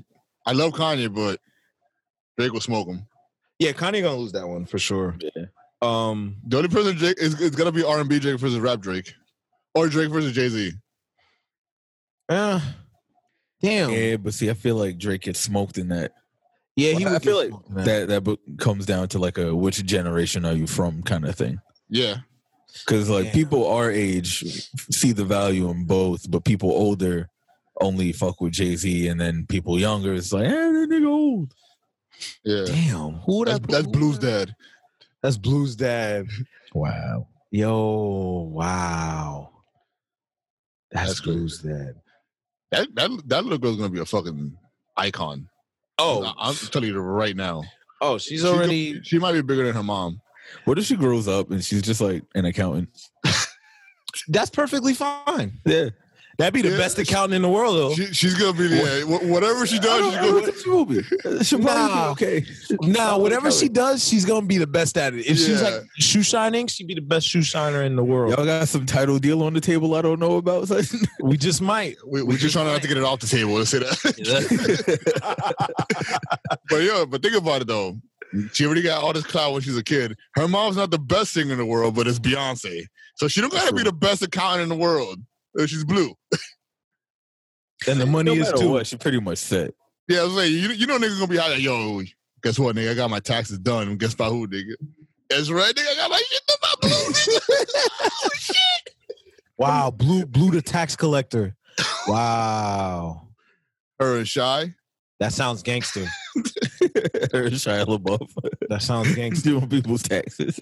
I love Kanye, but Drake will smoke him. Yeah, Kanye gonna lose that one for sure. Yeah. Um, The only person Drake is it's gonna be R and B Drake versus rap Drake, or Drake versus Jay Z. uh, damn. Yeah, Yeah, but see, I feel like Drake gets smoked in that. he. I would feel get like smoked, man. that that book comes down to like a which generation are you from kind of thing. Yeah, Because like Yeah. people our age see the value in both, but people older only fuck with Jay Z, and then people younger it's like, eh, that nigga old. yeah. Damn, who would I That's, put- that's who Blues would I- Dad. That's Blues Dad. Wow. Yo, wow. That's, That's crazy. Blues Dad. That that that little girl's gonna be a fucking icon. Oh, I- I'm telling you right now. oh, she's She already. go- she might be bigger than her mom. What if she grows up and she's just like an accountant? That's perfectly fine. Yeah. That'd be the Yeah. best accountant in the world, though. She, she's gonna be yeah, wh- whatever she I does. don't She's know gonna. what she will be. She'll probably Nah. be okay. Nah, whatever she does, she's gonna be the best at it. If she's Yeah. like shoe shining, she'd be the best shoe shiner in the world. Y'all got some title deal on the table I don't know about. We just might. We, we're just trying not to get it off the table. Let's say that. But yeah, but think about it though. She already got all this clout when she's a kid. Her mom's not the best singer in the world, but it's Beyonce. So she don't gotta be the best accountant in the world. Uh, She's blue. And the money no is matter too. what, she pretty much set. Yeah, I was like, you, you know niggas gonna be out like, yo, guess what, nigga? I got my taxes done. Guess by who, nigga? That's right, nigga. I got my shit done by blue, nigga. Wow, blue, blue the tax collector. Wow, Her and Shy. that sounds gangster. Her and Shia LaBeouf That sounds gangster. doing people's taxes.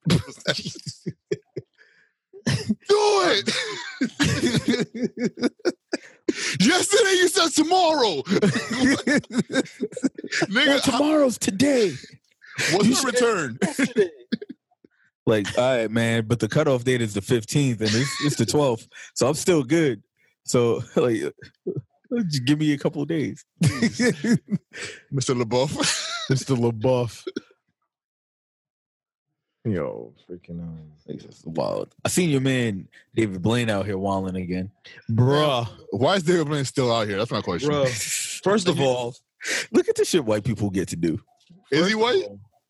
Do it. Yesterday you said tomorrow. Nigga, Tomorrow's today. what's You the said- return? Like, all right, man, but the cutoff date is the fifteenth and it's, it's the twelfth. So I'm still good. So, like, just give me a couple of days. Mister LaBeouf. Mister LaBeouf. Yo, freaking um, It's just wild. I seen your man, David Blaine, out here wilding again. bruh, Why is David Blaine still out here? That's my question. bruh. First of all, Look at the shit white people get to do. Is he white?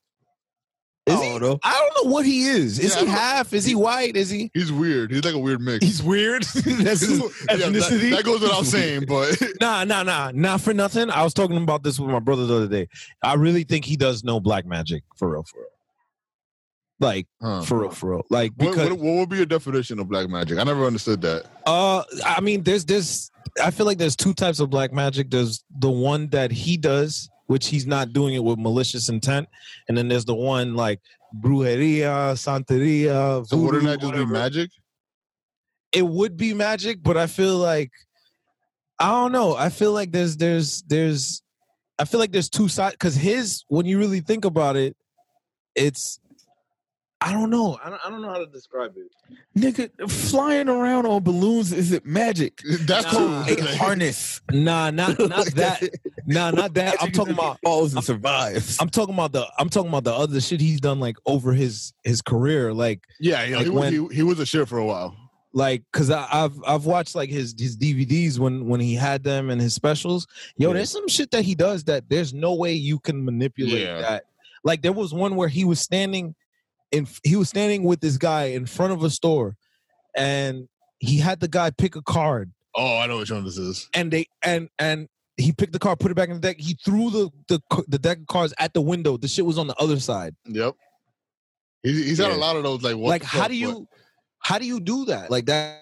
Is I he? don't know. I don't know what he is. Is Yeah, I he don't- half? Is he white? Is he? He's weird. He's like a weird mix. He's weird. That's his Yeah, that, ethnicity. that goes without saying, but Nah, nah, nah, not for nothing. I was talking about this with my brother the other day. I really think he does know black magic for real, for real. Like Huh. for real, for real. Like What, because what, what would be your definition of black magic? I never understood that. uh, I mean, there's this. I feel like there's two types of black magic. There's the one that he does, which he's not doing it with malicious intent, and then there's the one like brujeria, santeria. So wouldn't voodoo, that just be whatever. magic? It would be magic, but I feel like I don't know. I feel like there's there's there's I feel like there's two sides because his when you really think about it, it's I don't know. I don't, I don't know how to describe it. Nigga, flying around on balloons isn't magic. That's Nah. cool. A harness. Nah, not not that. Nah, not that. I'm talking about. falls and survives. I'm talking about the. I'm talking about the other shit he's done like over his his career, like Yeah, yeah. Like he, when- he, he was a shit for a while. like because I've I've watched like his his D V Ds when when he had them and his specials. Yo, Yeah. there's some shit that he does that there's no way you can manipulate Yeah. that. Like there was one where he was standing in he was standing with this guy in front of a store, and he had the guy pick a card, Oh, I know which one this is. and they and and he picked the card, put it back in the deck. He threw the the the deck of cards at the window. The shit was on the other side. Yep. He, he's had Yeah. a lot of those. Like, what like the how fuck, do you how do you do that like that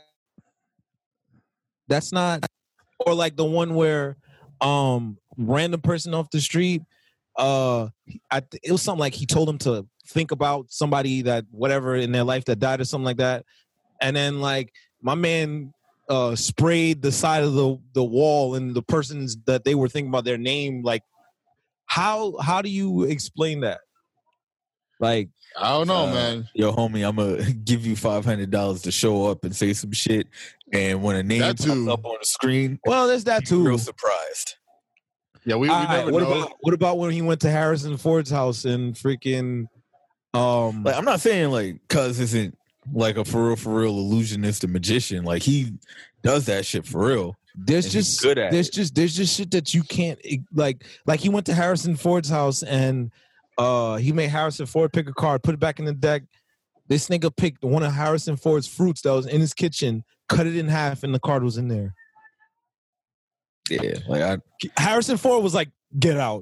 that's not or like the one where um random person off the street uh I, th- it was something like he told him to think about somebody that whatever in their life that died or something like that, and then like my man uh sprayed the side of the the wall and the persons that they were thinking about their name. Like how how do you explain that? Like I don't know, Uh, man. Yo, homie, I'm gonna give you five hundred dollars to show up and say some shit. And when a name That pops too. up on the screen, well there's that you're too. real surprised. Yeah, we, we All right, never what know. about what about when he went to Harrison Ford's house and freaking um Like, I'm not saying like Cuz isn't like a for real, for real illusionist or magician. Like he does that shit for real. There's And he's just good at there's it. just there's just shit that you can't like like he went to Harrison Ford's house and uh he made Harrison Ford pick a card, put it back in the deck. This nigga picked one of Harrison Ford's fruits that was in his kitchen, cut it in half, and the card was in there. Yeah, like I, Harrison Ford was like, "Get out."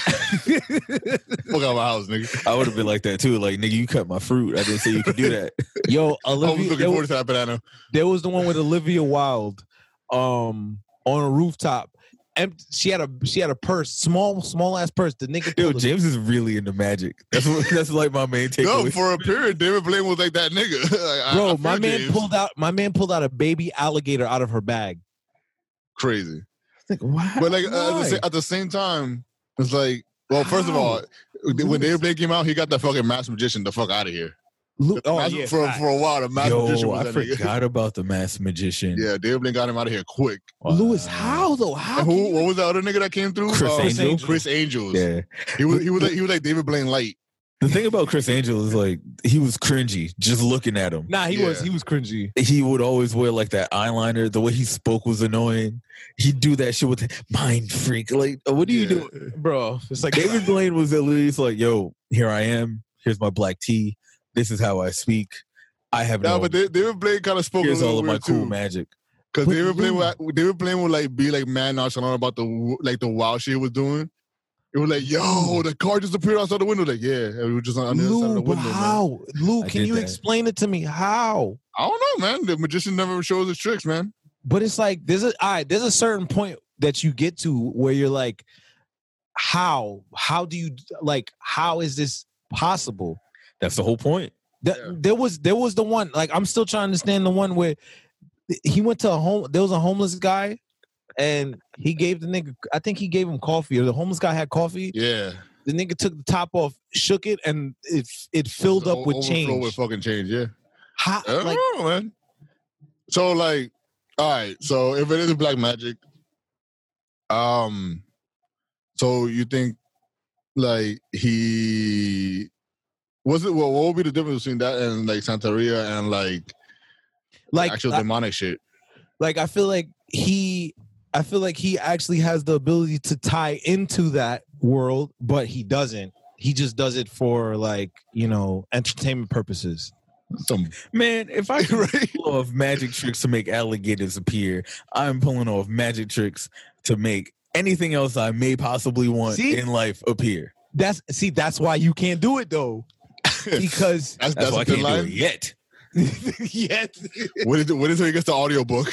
Fuck out my house, nigga. I would have been like that too. Like, nigga, you cut my fruit. I didn't say you could do that. Yo, I was Olivia, looking there, forward was, to that banana. there was the one with Olivia Wilde, um, on a rooftop. And she had a she had a purse, small small ass purse. The nigga, Yo, pulled a- James is really into magic. That's what, that's like my main No, takeaway. for a period, David Blaine was like that nigga. Like, I- bro, I my feel man James. pulled out my man pulled out a baby alligator out of her bag. crazy. Like, wow, But like uh, at, the why? sa- at the same time, it's like, well, first of How? all, when David Blaine came out, he got the fucking masked magician the fuck out of here. Lu- oh, Masked- yeah, for fact. for a while, the masked magician Yo, was I that nigga. forgot about the masked magician. Yeah, David Blaine got him out of here quick. Wow. Lewis, how though? How? And can who? you- What was the other nigga that came through? Chris Uh, Angel? Chris Angels. Yeah. He was he was like he was like David Blaine light. The thing about Chris Angel is like he was cringy just looking at him. Nah, he Yeah. was he was cringy. He would always wear like that eyeliner. The way he spoke was annoying. He'd do that shit with mind freak. Like, what are you Yeah. doing? Bro, it's like David Blaine was at least like, yo, here I am. Here's my black tea. This is how I speak. I have No, no. but Da- David Blaine kind of spoke a here's little all of my weird cool too. magic. Because But David Blaine, Lou- would, David Blaine would like be like mad nonchalant about the w- like the wild shit he was doing. It was like, yo, the car just appeared outside the window. Like, yeah, and we were just on the other side of Lou, the but window. Man. how? Lou, I can did you that. explain it to me? How? I don't know, man. The magician never shows his tricks, man. But it's like there's a all right, there's a certain point that you get to where you're like, how? How do you like? How is this possible? That's the whole point. That, Yeah. There was there was the one like I'm still trying to understand the one where he went to a home. There was a homeless guy, and he gave the nigga. I think he gave him coffee, or the homeless guy had coffee. Yeah, The nigga took the top off, shook it, and it it filled up with Overflow change. with fucking change. Yeah, How, I don't like, know, man. So like, all right. So if it is black magic, um, so you think like he was it? Well, what would be the difference between that and like Santeria and like like, actual I- demonic shit? like I feel like he, I feel like he actually has the ability to tie into that world, but he doesn't. He just does it for like you know entertainment purposes. Some Man, if I can pull off magic tricks to make alligators appear, I'm pulling off magic tricks to make anything else I may possibly want See? in life appear. That's see, that's why you can't do it though, because that's That's, that's why a I thin can't do line. it yet. yes, What is it? What is it? He gets the audio book.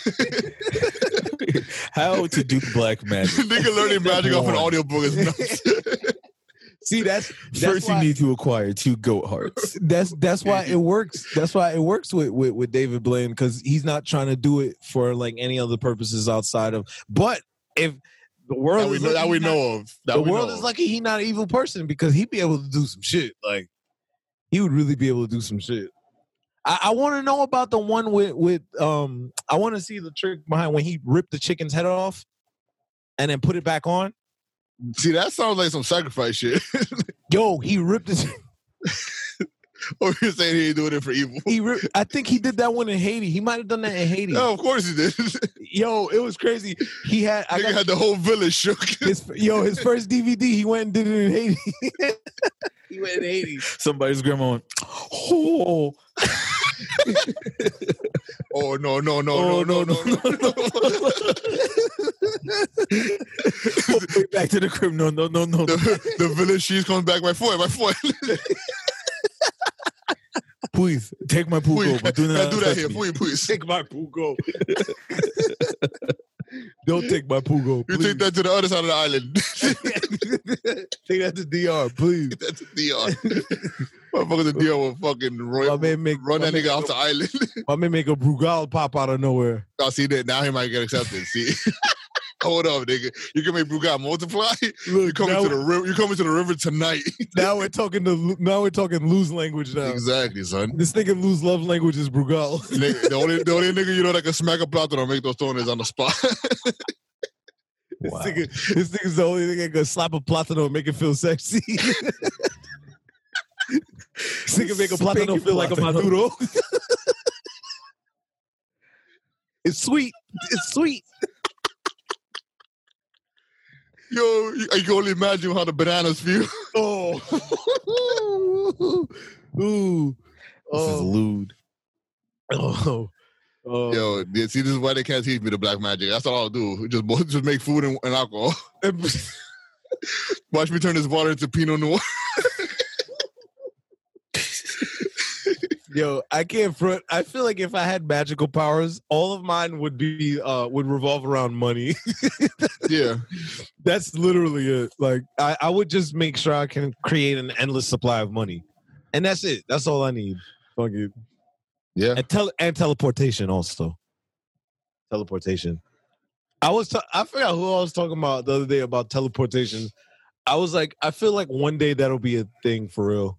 How to do black magic. Nigga learning magic off an One. audio book is nuts. see that's that's First, why, you need to acquire two goat hearts. that's that's why it works. That's why it works with with, with David Blaine because he's not trying to do it for like any other purposes outside of. But if the world that we is know, lucky that we he not- know of. That the we world know is of. lucky he's not an evil person because he'd be able to do some shit. Like he would really be able to do some shit. I, I want to know about the one with with um. I want to see the trick behind when he ripped the chicken's head off, and then put it back on. See, that sounds like some sacrifice shit. Yo, he ripped it. Or you're saying he ain't doing it for evil? He ripped, I think he did that one in Haiti. He might have done that in Haiti. No, of course he did. Yo, it was crazy. He had I Nigga got had the whole village shook. his yo his first D V D. He went and did it in Haiti. He went in Haiti. Somebody's grandma went, oh, Oh no no no Oh, no no no, no no! Wait, back to the crib. No, no, no, no. the, the village cheese comes back by foot by foot. Please take my poop. Please, But do not can't do that touch here. me. Please, please. Take my Pugo. Don't take my Pugo. You Please. take that to the other side of the island. Take that to D R, please. That's a D R. Motherfuckers, the D R will fucking My run, man make run my that man nigga off make the island. a- My man make a Brugal pop out of nowhere. I see that now he might get accepted. See, hold up, nigga. You can make Brugal multiply. You Look, coming now, to the river? You coming to the river tonight? now we're talking to now we're talking lose language now. Exactly, son. This nigga lose love language is Brugal. Nigga, the only the only nigga you know that can smack a plato and make those tones on the spot. This Wow. nigga, this nigga's the only nigga that can slap a platano and make it feel sexy. This nigga make a platano Spanking feel like a platano. maduro. It's sweet. It's sweet. Yo, you, you can only imagine how the bananas feel. Oh. Ooh. This is Oh. lewd. Oh. Oh. Yo, yeah, see, this is why they can't teach me the black magic. That's all I'll do. Just just make food and, and alcohol. Watch me turn this water into Pinot Noir. Yo, I can't front. I feel like if I had magical powers, all of mine would be uh would revolve around money. Yeah. That's literally it. Like I, I would just make sure I can create an endless supply of money. And that's it. That's all I need. Fuck it. Yeah. And tele- and teleportation also. Teleportation. I was ta- I forgot who I was talking about the other day about teleportation. I was like, I feel like one day that'll be a thing for real.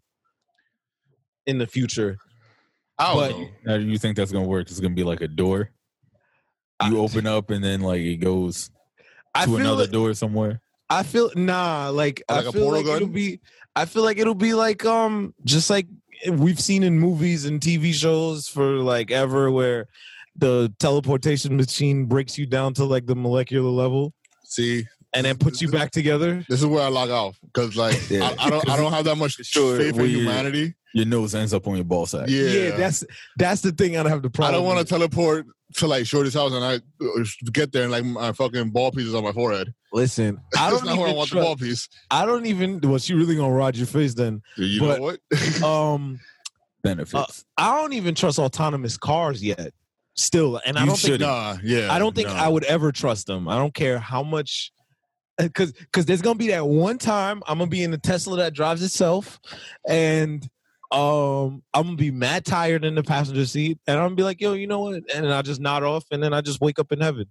In the future. I don't But- know. Now, do you think that's gonna work? It's gonna be like a door. You I- open up and then like it goes I to feel another like, door somewhere. I feel nah, like, Like I a feel portal like gun? it'll be I feel like it'll be like um just like we've seen in movies and T V shows for like ever where the teleportation machine breaks you down to like the molecular level See, and then puts you back together. this is where I log off because, like, Yeah. I, I don't, I don't have that much Sure, faith in well, you- humanity. Your nose ends up on your ball sack. Yeah, Yeah, that's that's the thing I don't have the I problem. don't want to with. teleport to like Shorty's house and I uh, get there and like my fucking ball pieces on my forehead. Listen. I That's don't not where I even want trust, the ball piece. I don't even well, she really gonna rod your face then. You But- know what? Um Benefits. Uh, I don't even trust autonomous cars yet. Still, and I You don't think shouldn't. Nah, yeah. I don't think nah. I would ever trust them. I don't care how much, because because there's gonna be that one time I'm gonna be in a Tesla that drives itself, and um I'm gonna be mad tired in the passenger seat, and I'm gonna be like, yo, you know what? And I just nod off, and then I just wake up in heaven.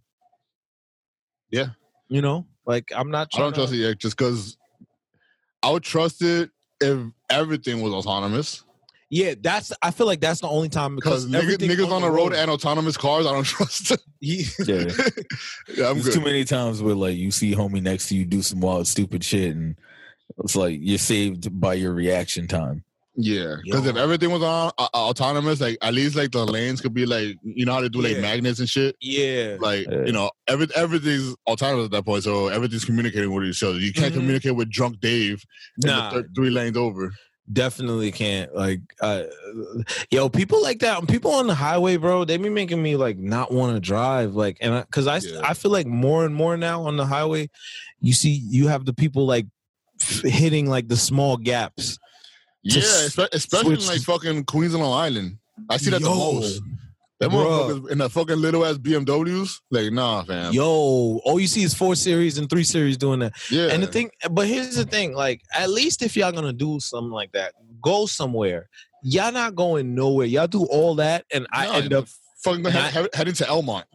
Yeah. You know, like I'm not. I don't trust it yet just because I would trust it if everything was autonomous. Yeah, that's. I feel like that's the only time Because because niggas, everything niggas on the road and autonomous cars, I don't trust it. Yeah. Yeah. Yeah, I'm There's too good. many times where like you see homie next to you do some wild stupid shit and it's like you're saved by your reaction time. Yeah, because if Yo. everything was on uh, autonomous, like at least like the lanes could be like, you know how they do like Yeah. magnets and shit. yeah. Like, Yeah. you know, every everything's autonomous at that point, so everything's communicating with each other. You can't Mhm. communicate with drunk Dave in Nah. the thir- three lanes over. Definitely can't. Like, uh, yo, people like that, people on the highway, bro, they be making me like not want to drive. Like, and I, cause I, Yeah. I feel like more and more now on the highway, you see, you have the people like f- hitting like the small gaps. Yeah, Just espe- especially in switch- like fucking Queens and Long Island. I see that the Yo. most. Them Bruh. motherfuckers in the fucking little ass B M Ws. Like, nah, fam. Yo, all you see is four series and three series doing that. Yeah. And the thing, but here's the thing, like, at least if y'all gonna do something like that, go somewhere. Y'all not going nowhere. Y'all do all that, and I Nah, end up fucking and head, I- head- heading to Elmont.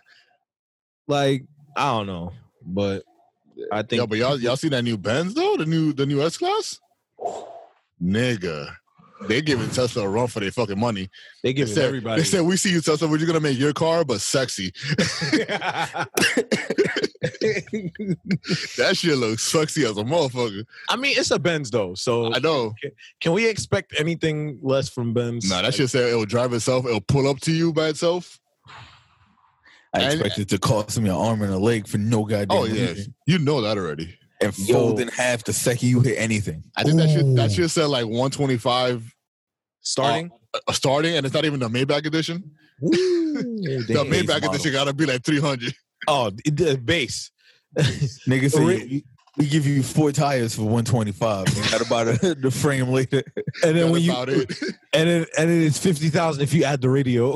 like, I don't know, but I think Yo, but y'all y'all see that new Benz though? The new the new S class? Nigga. They giving Tesla a run for their fucking money. they They give said, everybody. they said, we see you, Tesla. We're just gonna make your car, but sexy. That shit looks sexy as a motherfucker. I mean, it's a Benz though, so I know. can we expect anything less from Benz? Nah, that shit said it'll drive itself. It'll pull up to you by itself. I And- expect it to cost me an arm and a leg for no goddamn Oh yeah, reason. you know that already. And Yo. fold in half the second you hit anything. I think that shit that Ooh. shit said like one twenty-five starting. uh, starting, and it's not even the Maybach edition. Ooh, The damn. Maybach model. edition gotta be like three hundred. Oh, the- the base. Nigga say Ri- you- we give you four tires for one twenty-five. You got about a, the frame later. And then That's when you about it. and then and then it's fifty thousand if you add the radio.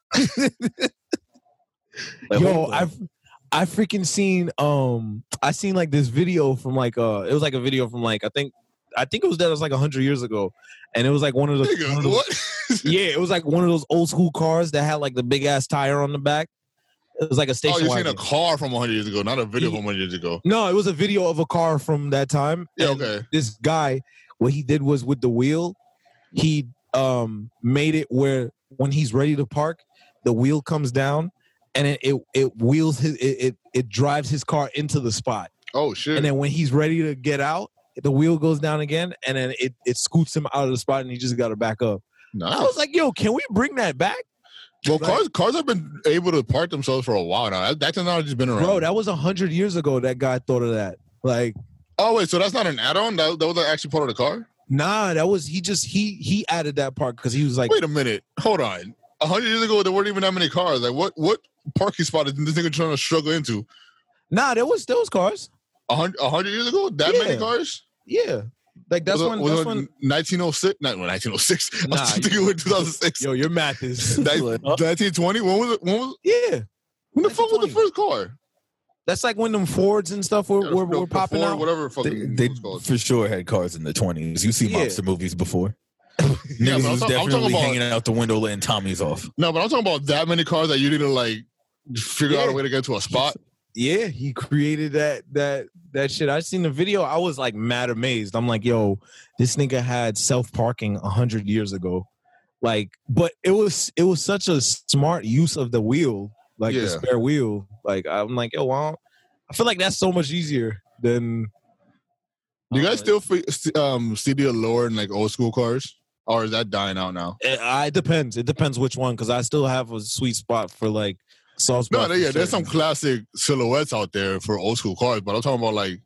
Like, Yo, hold on. I've I freaking seen um I seen like this video from like uh it was like a video from like I think I think it was that it was like a hundred years ago, and it was like one of the one Nigga, of those- what? yeah, it was like one of those old school cars that had like the big ass tire on the back. It was like a Oh, station you seen a wagon. car from one hundred years ago, not a video Ye- from one hundred years ago. No, it was a video of a car from that time. Yeah, and okay. This guy, what he did was with the wheel, he um made it where when he's ready to park, the wheel comes down and it it, it wheels his it, it it drives his car into the spot. Oh shit. And then when he's ready to get out, the wheel goes down again and then it, it scoots him out of the spot and he just got to back up. Nice. I was like, yo, can we bring that back? Well, Like- cars cars have been able to park themselves for a while now. That, that technology's been around. Bro, that was a hundred years ago. That guy thought of that. Like, oh wait, so that's not an add-on? That, that was actually part of the car? nah, that was he. Just he he added that part because he was like, Wait a minute, hold on. A hundred years ago, there weren't even that many cars. Like, what what parking spot is this nigga trying to struggle into? nah, there was there was cars. A hundred a hundred years ago, that many Yeah. cars? Yeah, like that's was when it, was that's it when. nineteen oh six? Not well, nineteen oh six. I Nah, was thinking with two thousand six. Yo, your math is nineteen twenty. When was it? When was? yeah. When the fuck was the nineteen twenty. first car? That's like when them Fords and stuff were, were, The- were the popping Ford, out. Whatever They, fucking they it was called. for sure had cars in the twenties. You see Yeah. monster movies before. Yeah, Niggas but I'm was talk- I'm talking definitely about- hanging out the window letting Tommies off. No, but I'm talking about that many cars that you need to like figure out a Yeah. way to get to a spot. Yeah, he created that that that shit. I seen the video. I was like mad amazed. I'm like, yo, this nigga had self parking a hundred years ago. Like, but it was it was such a smart use of the wheel, like the Yeah. spare wheel. Like, I'm like, yo, wow. I feel like that's so much easier than. Do you I guys don't know. still fi- um, see the allure in like old school cars, or is that dying out now? It, I- it depends. It depends which one, because I still have a sweet spot for like soft No, spot. there- for yeah, there's some certain- classic silhouettes out there for old school cars, but I'm talking about like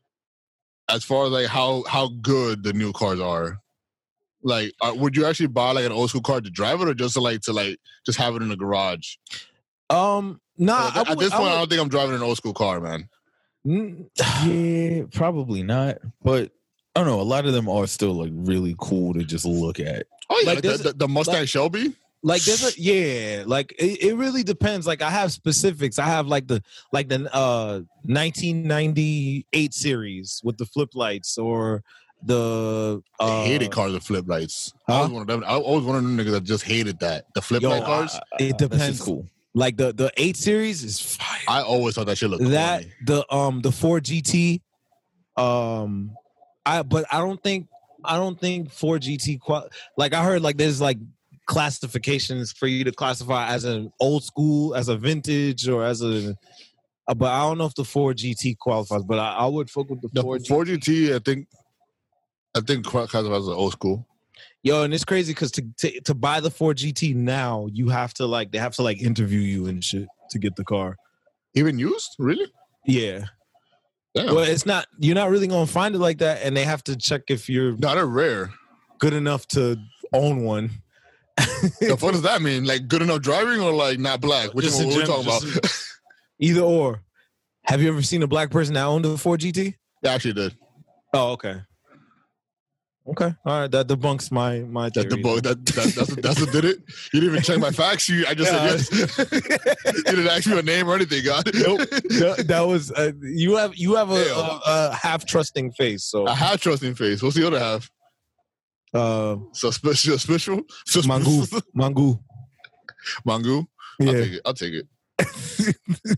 as far as like how how good the new cars are. Like, uh, would you actually buy like an old school car to drive it, or just to like to like just have it in the garage? Um, nah. at, I at would- this I point, I, would- don't think I'm driving an old school car, man. Mm, Yeah, probably not. But I don't know. A lot of them are still like really cool to just look at. Oh yeah, Like, like there's the, a- the, the Mustang like- Shelby. like there's a yeah, like it, it really depends. Like I have specifics. I have like the like the uh nineteen ninety-eight series with the flip lights, or the uh, I hated cars with flip lights. I huh? was one of them. I was one of them niggas that just hated that the flip Yo, light cars. It That's just depends. cool. Like the the eight series is fire. I always thought that shit looked that corny. the um the Ford G T, um, I but I don't think I don't think Ford G T qual- like I heard like there's like classifications for you to classify as an old school, as a vintage, or as a. uh, But I don't know if the Ford G T qualifies. But I, I would fuck with the, The Ford. Ford G T, I think, I think classifies as an old school. Yo, and it's crazy because to, to to buy the Ford G T now, you have to like they have to like interview you and shit to get the car. Even used, really? Yeah. Damn. Well, it's not. You're not really gonna find it like that, and they have to check if you're No, they're rare. good enough to own one. The fuck does that mean? Like good enough driving or like not black? Which Just one in we're general, talking about? just- Either or. Have you ever seen a black person that owned a Ford G T? Yeah, I actually did. Oh, okay. Okay, all right. That debunks my my That the theory. boy that, that that's what, that's what did it. You didn't even check my facts. You, I just Yeah. said yes. You didn't ask me a name or anything, God. Nope. that, that was uh, you have you have a, Damn. a, a half trusting face. So I have trusting face. What's the other half? uh, Suspicious, suspicious, Mangu, Mangu. Mangu. I'll Yeah, take it. I'll take it.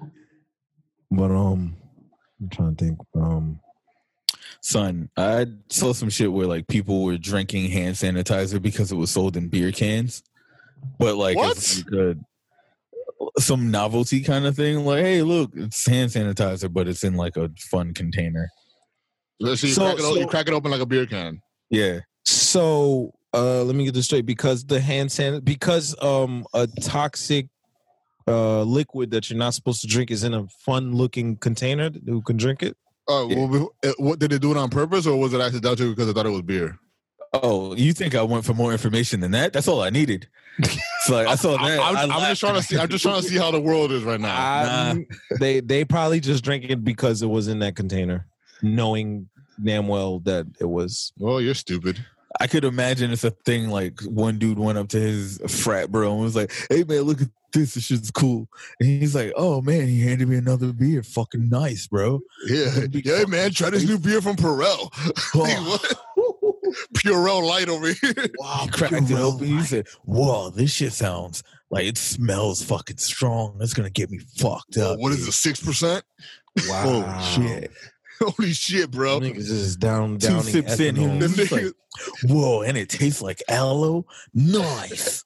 but um, I'm trying to think. Um, Son, I saw some shit where like people were drinking hand sanitizer because it was sold in beer cans, but like What? it's like a, some novelty kind of thing. Like, hey, look, it's hand sanitizer, but it's in like a fun container. So, you, So- crack it, o- so- you crack it open like a beer can. Yeah, so uh, let me get this straight. Because the hand san because um a toxic uh liquid that you're not supposed to drink is in a fun looking container. Who can drink it? Oh, Yeah. well, uh, what did they do it on purpose, or was it accidental because I thought it was beer? Oh, you think I went for more information than that? That's all I needed. So like, I saw that. I, am I I'm laughed. just trying to see. I'm just trying to see how the world is right now. I- they they probably just drank it because it was in that container, knowing damn well that it was. Well, you're stupid. I could imagine it's a thing like one dude went up to his frat bro and was like, "Hey man, look at this. This shit's cool." And he's like, "Oh man," he handed me another beer. Fucking nice, bro. Yeah, yeah, man. Try this new beer from Perel. Like, what? Purell Light over here. Wow, he cracked it open. He said, "Whoa, this shit sounds like it smells fucking strong. That's gonna get me fucked up." What is it? Six percent? Wow, Holy shit. Holy shit, bro. Niggas just down Two downing sips in, ethanol. he Them was like, niggas- "Whoa," and it tastes like aloe. Nice.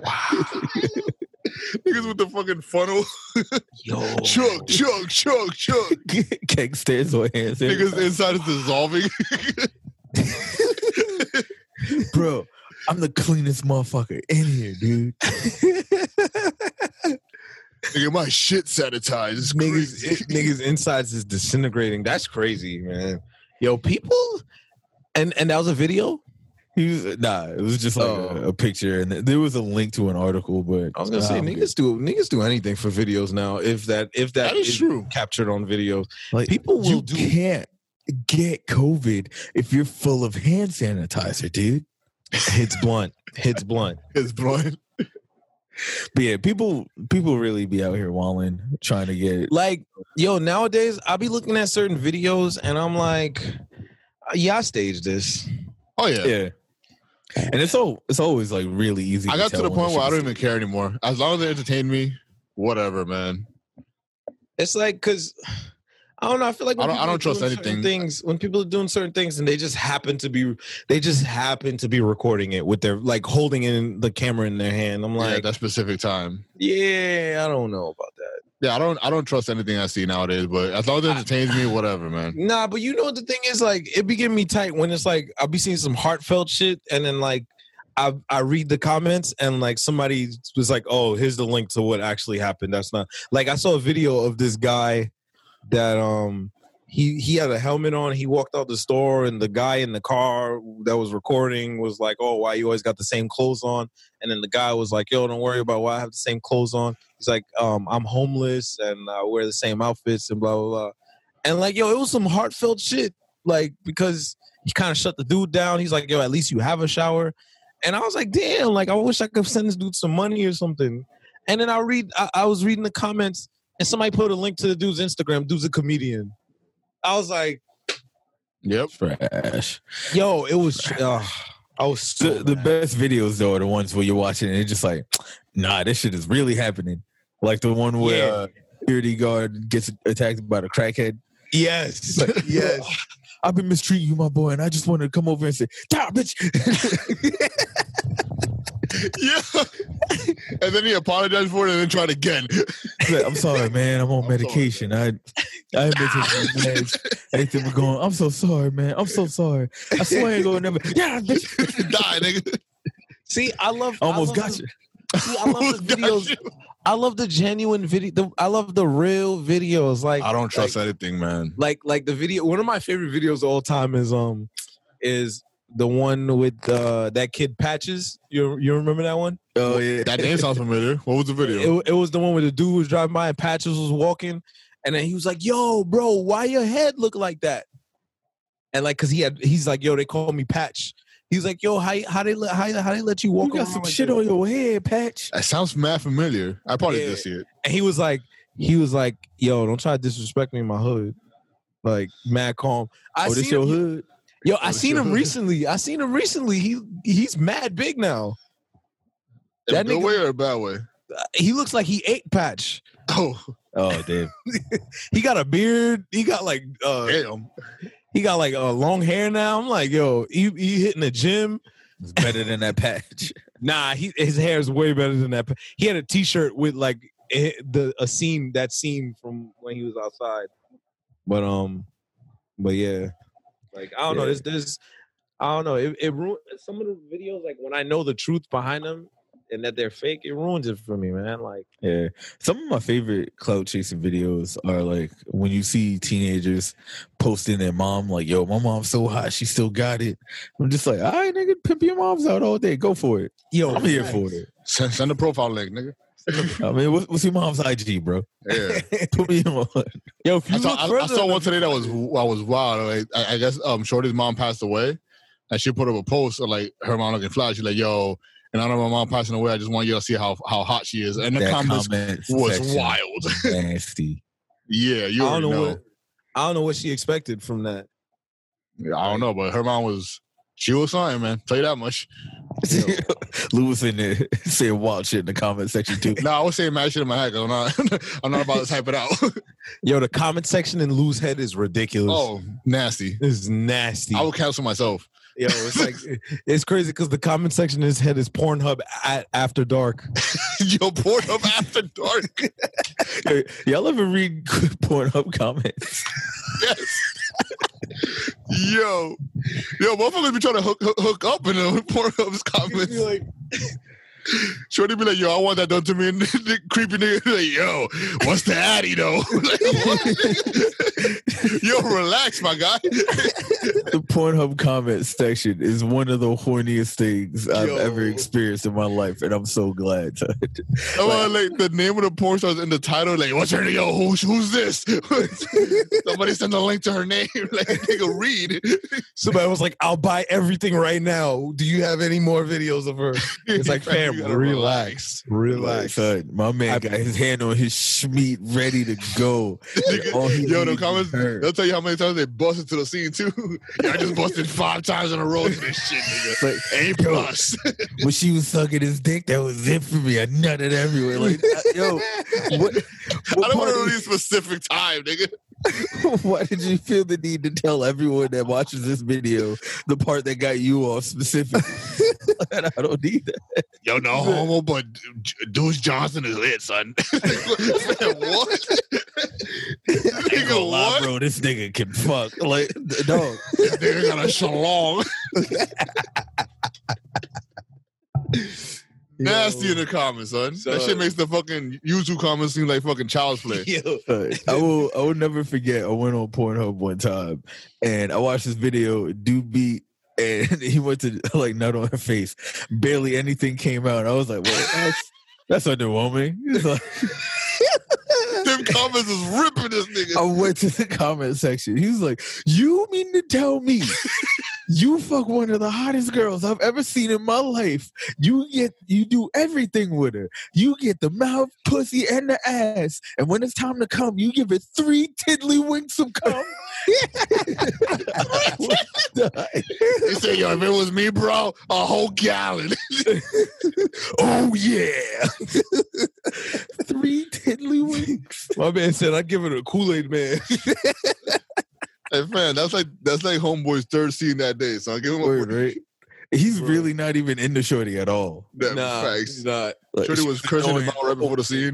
Niggas with the fucking funnel. Yo, Chug, chug, chug, chug. Keg stands on hands. Niggas inside is dissolving. Bro, I'm the cleanest motherfucker in here, dude. Nigga, my shit sanitized. It's niggas, crazy. it, niggas insides is disintegrating. That's crazy, man. Yo, people, and and that was a video. He was, nah, it was just like Oh. a, a picture, and there was a link to an article. But I was gonna say um, niggas do niggas do anything for videos now. If that if that, That is true. captured on videos, like people will you do. can't get COVID if you're full of hand sanitizer, dude. Hits blunt, hits blunt. It's blind. But yeah, people people really be out here walling, trying to get. Like, yo, nowadays I'll be looking at certain videos and I'm like, yeah, I staged this. Oh yeah. Yeah, and it's so it's always like really easy. I got to tell the when point the where I shit's don't even care anymore. As long as they entertain me, whatever, man. It's like, because I don't know. I feel like when I don't- I people don't are trust doing certain anything. Things when people are doing certain things and they just happen to be, they just happen to be recording it with their like holding in the camera in their hand. I'm Yeah, like, at that specific time. yeah, I don't know about that. Yeah, I don't I don't trust anything I see nowadays, but as long as it entertains me, whatever, man. Nah, but you know what the thing is, like, it be getting me tight when it's like I'll be seeing some heartfelt shit and then like I I read the comments and like somebody was like, oh, here's the link to what actually happened. That's not like I saw a video of this guy that um he he had a helmet on. He walked out the store and the guy in the car that was recording was like, oh, why you always got the same clothes on? And then the guy was like, yo, don't worry about why I have the same clothes on. He's like, um, I'm homeless and I wear the same outfits and blah, blah, blah. And like, yo, it was some heartfelt shit. Like, because he kind of shut the dude down. He's like, yo, at least you have a shower. And I was like, damn, like, I wish I could send this dude some money or something. And then I read, I, I was reading the comments and somebody put a link to the dude's Instagram. Dude's a comedian. I was like, Yep. trash. yo, it was, uh, I was so The, the mad. best videos though are the ones where you're watching and it's just like, nah, this shit is really happening. Like the one where Yeah. uh, security guard gets attacked by the crackhead. Yes, Like, yes. I've been mistreating you, my boy, and I just wanted to come over and say, "God, bitch." Yeah. And then he apologized for it and then tried again. Like, I'm sorry, man. I'm on I'm medication. I I ain't been taking my meds. Everything was going. I'm so sorry, man. I'm so sorry. I swear I ain't gonna never. Yeah, bitch. Die, nigga. See, I love, Almost I love got the, you. See, I love Almost the got videos. you. I love the genuine video. The, I love the real videos. Like I don't trust like, anything, man. like like the video. One of my favorite videos of all time is um is the one with uh that kid Patches. You you remember that one? Oh yeah. That name sounds familiar. What was the video? It, it was the one where the dude was driving by and Patches was walking, and then he was like, "Yo, bro, why your head look like that?" And like, cause he had, he's like, "Yo, they call me Patch." He's like, "Yo, how how they let how, how they let you walk You got around some like shit that?" on your head, Patch. That sounds mad familiar. I probably Yeah. did see it. And he was like, he was like, "Yo, don't try to disrespect me in my hood." Like, mad calm. I Oh, this seen your him, hood? Yo, I Oh, this seen your him hood. recently. I seen him recently. He he's mad big now. In a That good nigga- way or a bad way? Uh, He looks like he ate Patch. Oh, Oh damn. He got a beard. He got like uh damn. he got like uh, long hair now. I'm like, yo, he, he hitting the gym. It's better than that Patch. Nah, he his hair is way better than that. He had a T-shirt with like a, the a scene that scene from when he was outside. But um, but yeah, like I don't know. Yeah. There's there's I don't know. It, it ruined some of the videos. Like when I know the truth behind them and that they're fake, it ruins it for me, man. Like Yeah. Some of my favorite clout chasing videos are like when you see teenagers posting their mom, like, yo, my mom's so hot, she still got it. I'm just like, all right, nigga, pimp your mom's out all day. Go for it. yo, I'm here facts. for it. Send, send a profile link, nigga. I mean, what, what's your mom's I G, bro? Yeah. Put me on. Yo, if you I saw, look I, I further saw in one the- today that was I was wild. Like, I, I guess um Shorty's mom passed away, and she put up a post of like her mom looking fly. She's like, "Yo, and I know my mom passing away. I just want you to see how how hot she is." And the That comments comment was section, wild. nasty. Yeah, you I don't already know, know. what I don't know what she expected from that. Yeah, I don't know, but her mom was she was something, man. Tell you that much. Lewis in there saying wild shit in the comment section too. No, I was saying mad shit in my head. 'Cause I'm not. I'm not about to type it out. Yo, the comment section in Lou's head is ridiculous. Oh, nasty. This is nasty. I would cancel myself. Yo, it's like it's crazy because the comment section in his head is Pornhub at after dark. Yo, Pornhub after dark. Hey, y'all ever read Pornhub comments? Yes. Yo, yo, motherfuckers be trying to hook hook, hook up in the Pornhub's comments. Be like, Shorty be like, yo, I want that done to me. And the creepy nigga be like, yo, what's the addy though? Like, what? Yo, relax, my guy. The Pornhub comment section is one of the horniest things I've Yo. ever experienced in my life, and I'm so glad. I want like the name of the porn star is in the title. Like, what's her name? Yo, who's who's this? Somebody send a link to her name. Like, nigga, read. Somebody was like, I'll buy everything right now. Do you have any more videos of her? It's like, fam, You gotta relax. Relax. Son, my man I- got his hand on his schmeat ready to go. Nigga, All he yo, the needs comments, is her. they'll tell you how many times they busted to the scene too. Yo, I just busted five times in a row to this shit, nigga. Like, A plus. when she was sucking his dick, that was it for me. I nutted everywhere. Like, yo, what? I what don't want part to of- really specific time, nigga. Why did you feel the need to tell everyone that watches this video the part that got you off specifically? I don't need that. Yo, no homo, but Deuce Johnson is lit, son. What? Ain't Nigga, gonna lie, what? bro. This nigga can fuck. Like, dog. This nigga got a shalom. Nasty in the comments, son. So- that shit makes the fucking YouTube comments seem like fucking child's play. Uh, I will. I will never forget. I went on Pornhub one time, and I watched this video. Dude beat, and he went to like nut on her face. Barely anything came out. I was like, "Well, that's that's underwhelming." He's like, Them comments is ripping this nigga. I went to the comment section. He was like, "You mean to tell me you fuck one of the hottest girls I've ever seen in my life? You get, you do everything with her. You get the mouth, pussy, and the ass. And when it's time to come, you give it three tiddlywinks of cum." He said, yo, if it was me, bro, a whole gallon. Oh yeah, three tiddlywinks. My man said, I'd give it a Kool-Aid man. Hey, man, that's like that's like Homeboy's third scene that day. So I give him a Word, right? He's Bro. really not even into Shorty at all. that nah, facts. he's not. Like, Shorty was cursing him out right before the scene.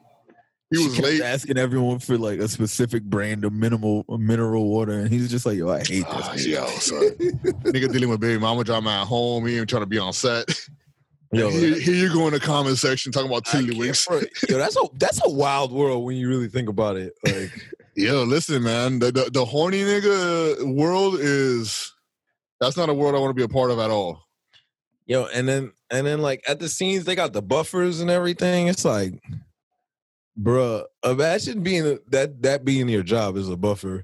He She was kept late. asking everyone for like a specific brand of minimal mineral water, and he's just like, "Yo, I hate this." Ah, nigga." yo, son. Nigga dealing with baby mama drama at home. He ain't trying to be on set. Yo, here, here you go in the comment section talking about I can't tiddlywinks. front. Yo, that's a that's a wild world when you really think about it. Like, Yo, listen, man. The, the the horny nigga world is that's not a world I want to be a part of at all. yo, and then and then like at the scenes they got the buffers and everything. It's like, bruh, imagine being a, that that being your job as a buffer.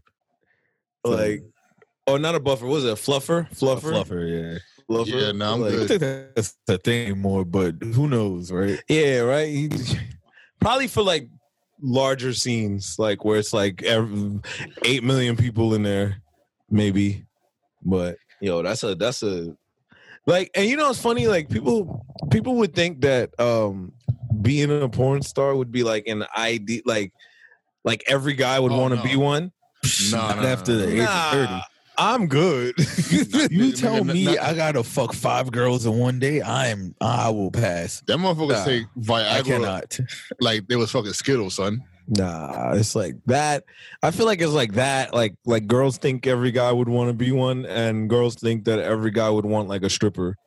Like, oh, not a buffer. Was it a fluffer? Fluffer. fluffer, yeah. Fluffer? Yeah, no, I'm Like, I good. think that's the thing more, but who knows, right? Yeah, right. He- probably for like larger scenes, like where it's like every, eight million people in there, maybe. But yo, that's a that's a like, and you know it's funny. Like people people would think that um being a porn star would be like an idea, like like every guy would Oh, want to no. be one. No, Not no, no, after the no. age Nah, of thirty. I'm good. You Nigga, tell nigga, me not- I gotta fuck five girls in one day, I'm I will pass. Them motherfuckers Nah, take I Viagra cannot. like they was fucking Skittles, son. Nah, it's like that. I feel like it's like that. Like like girls think every guy would want to be one, and girls think that every guy would want like a stripper.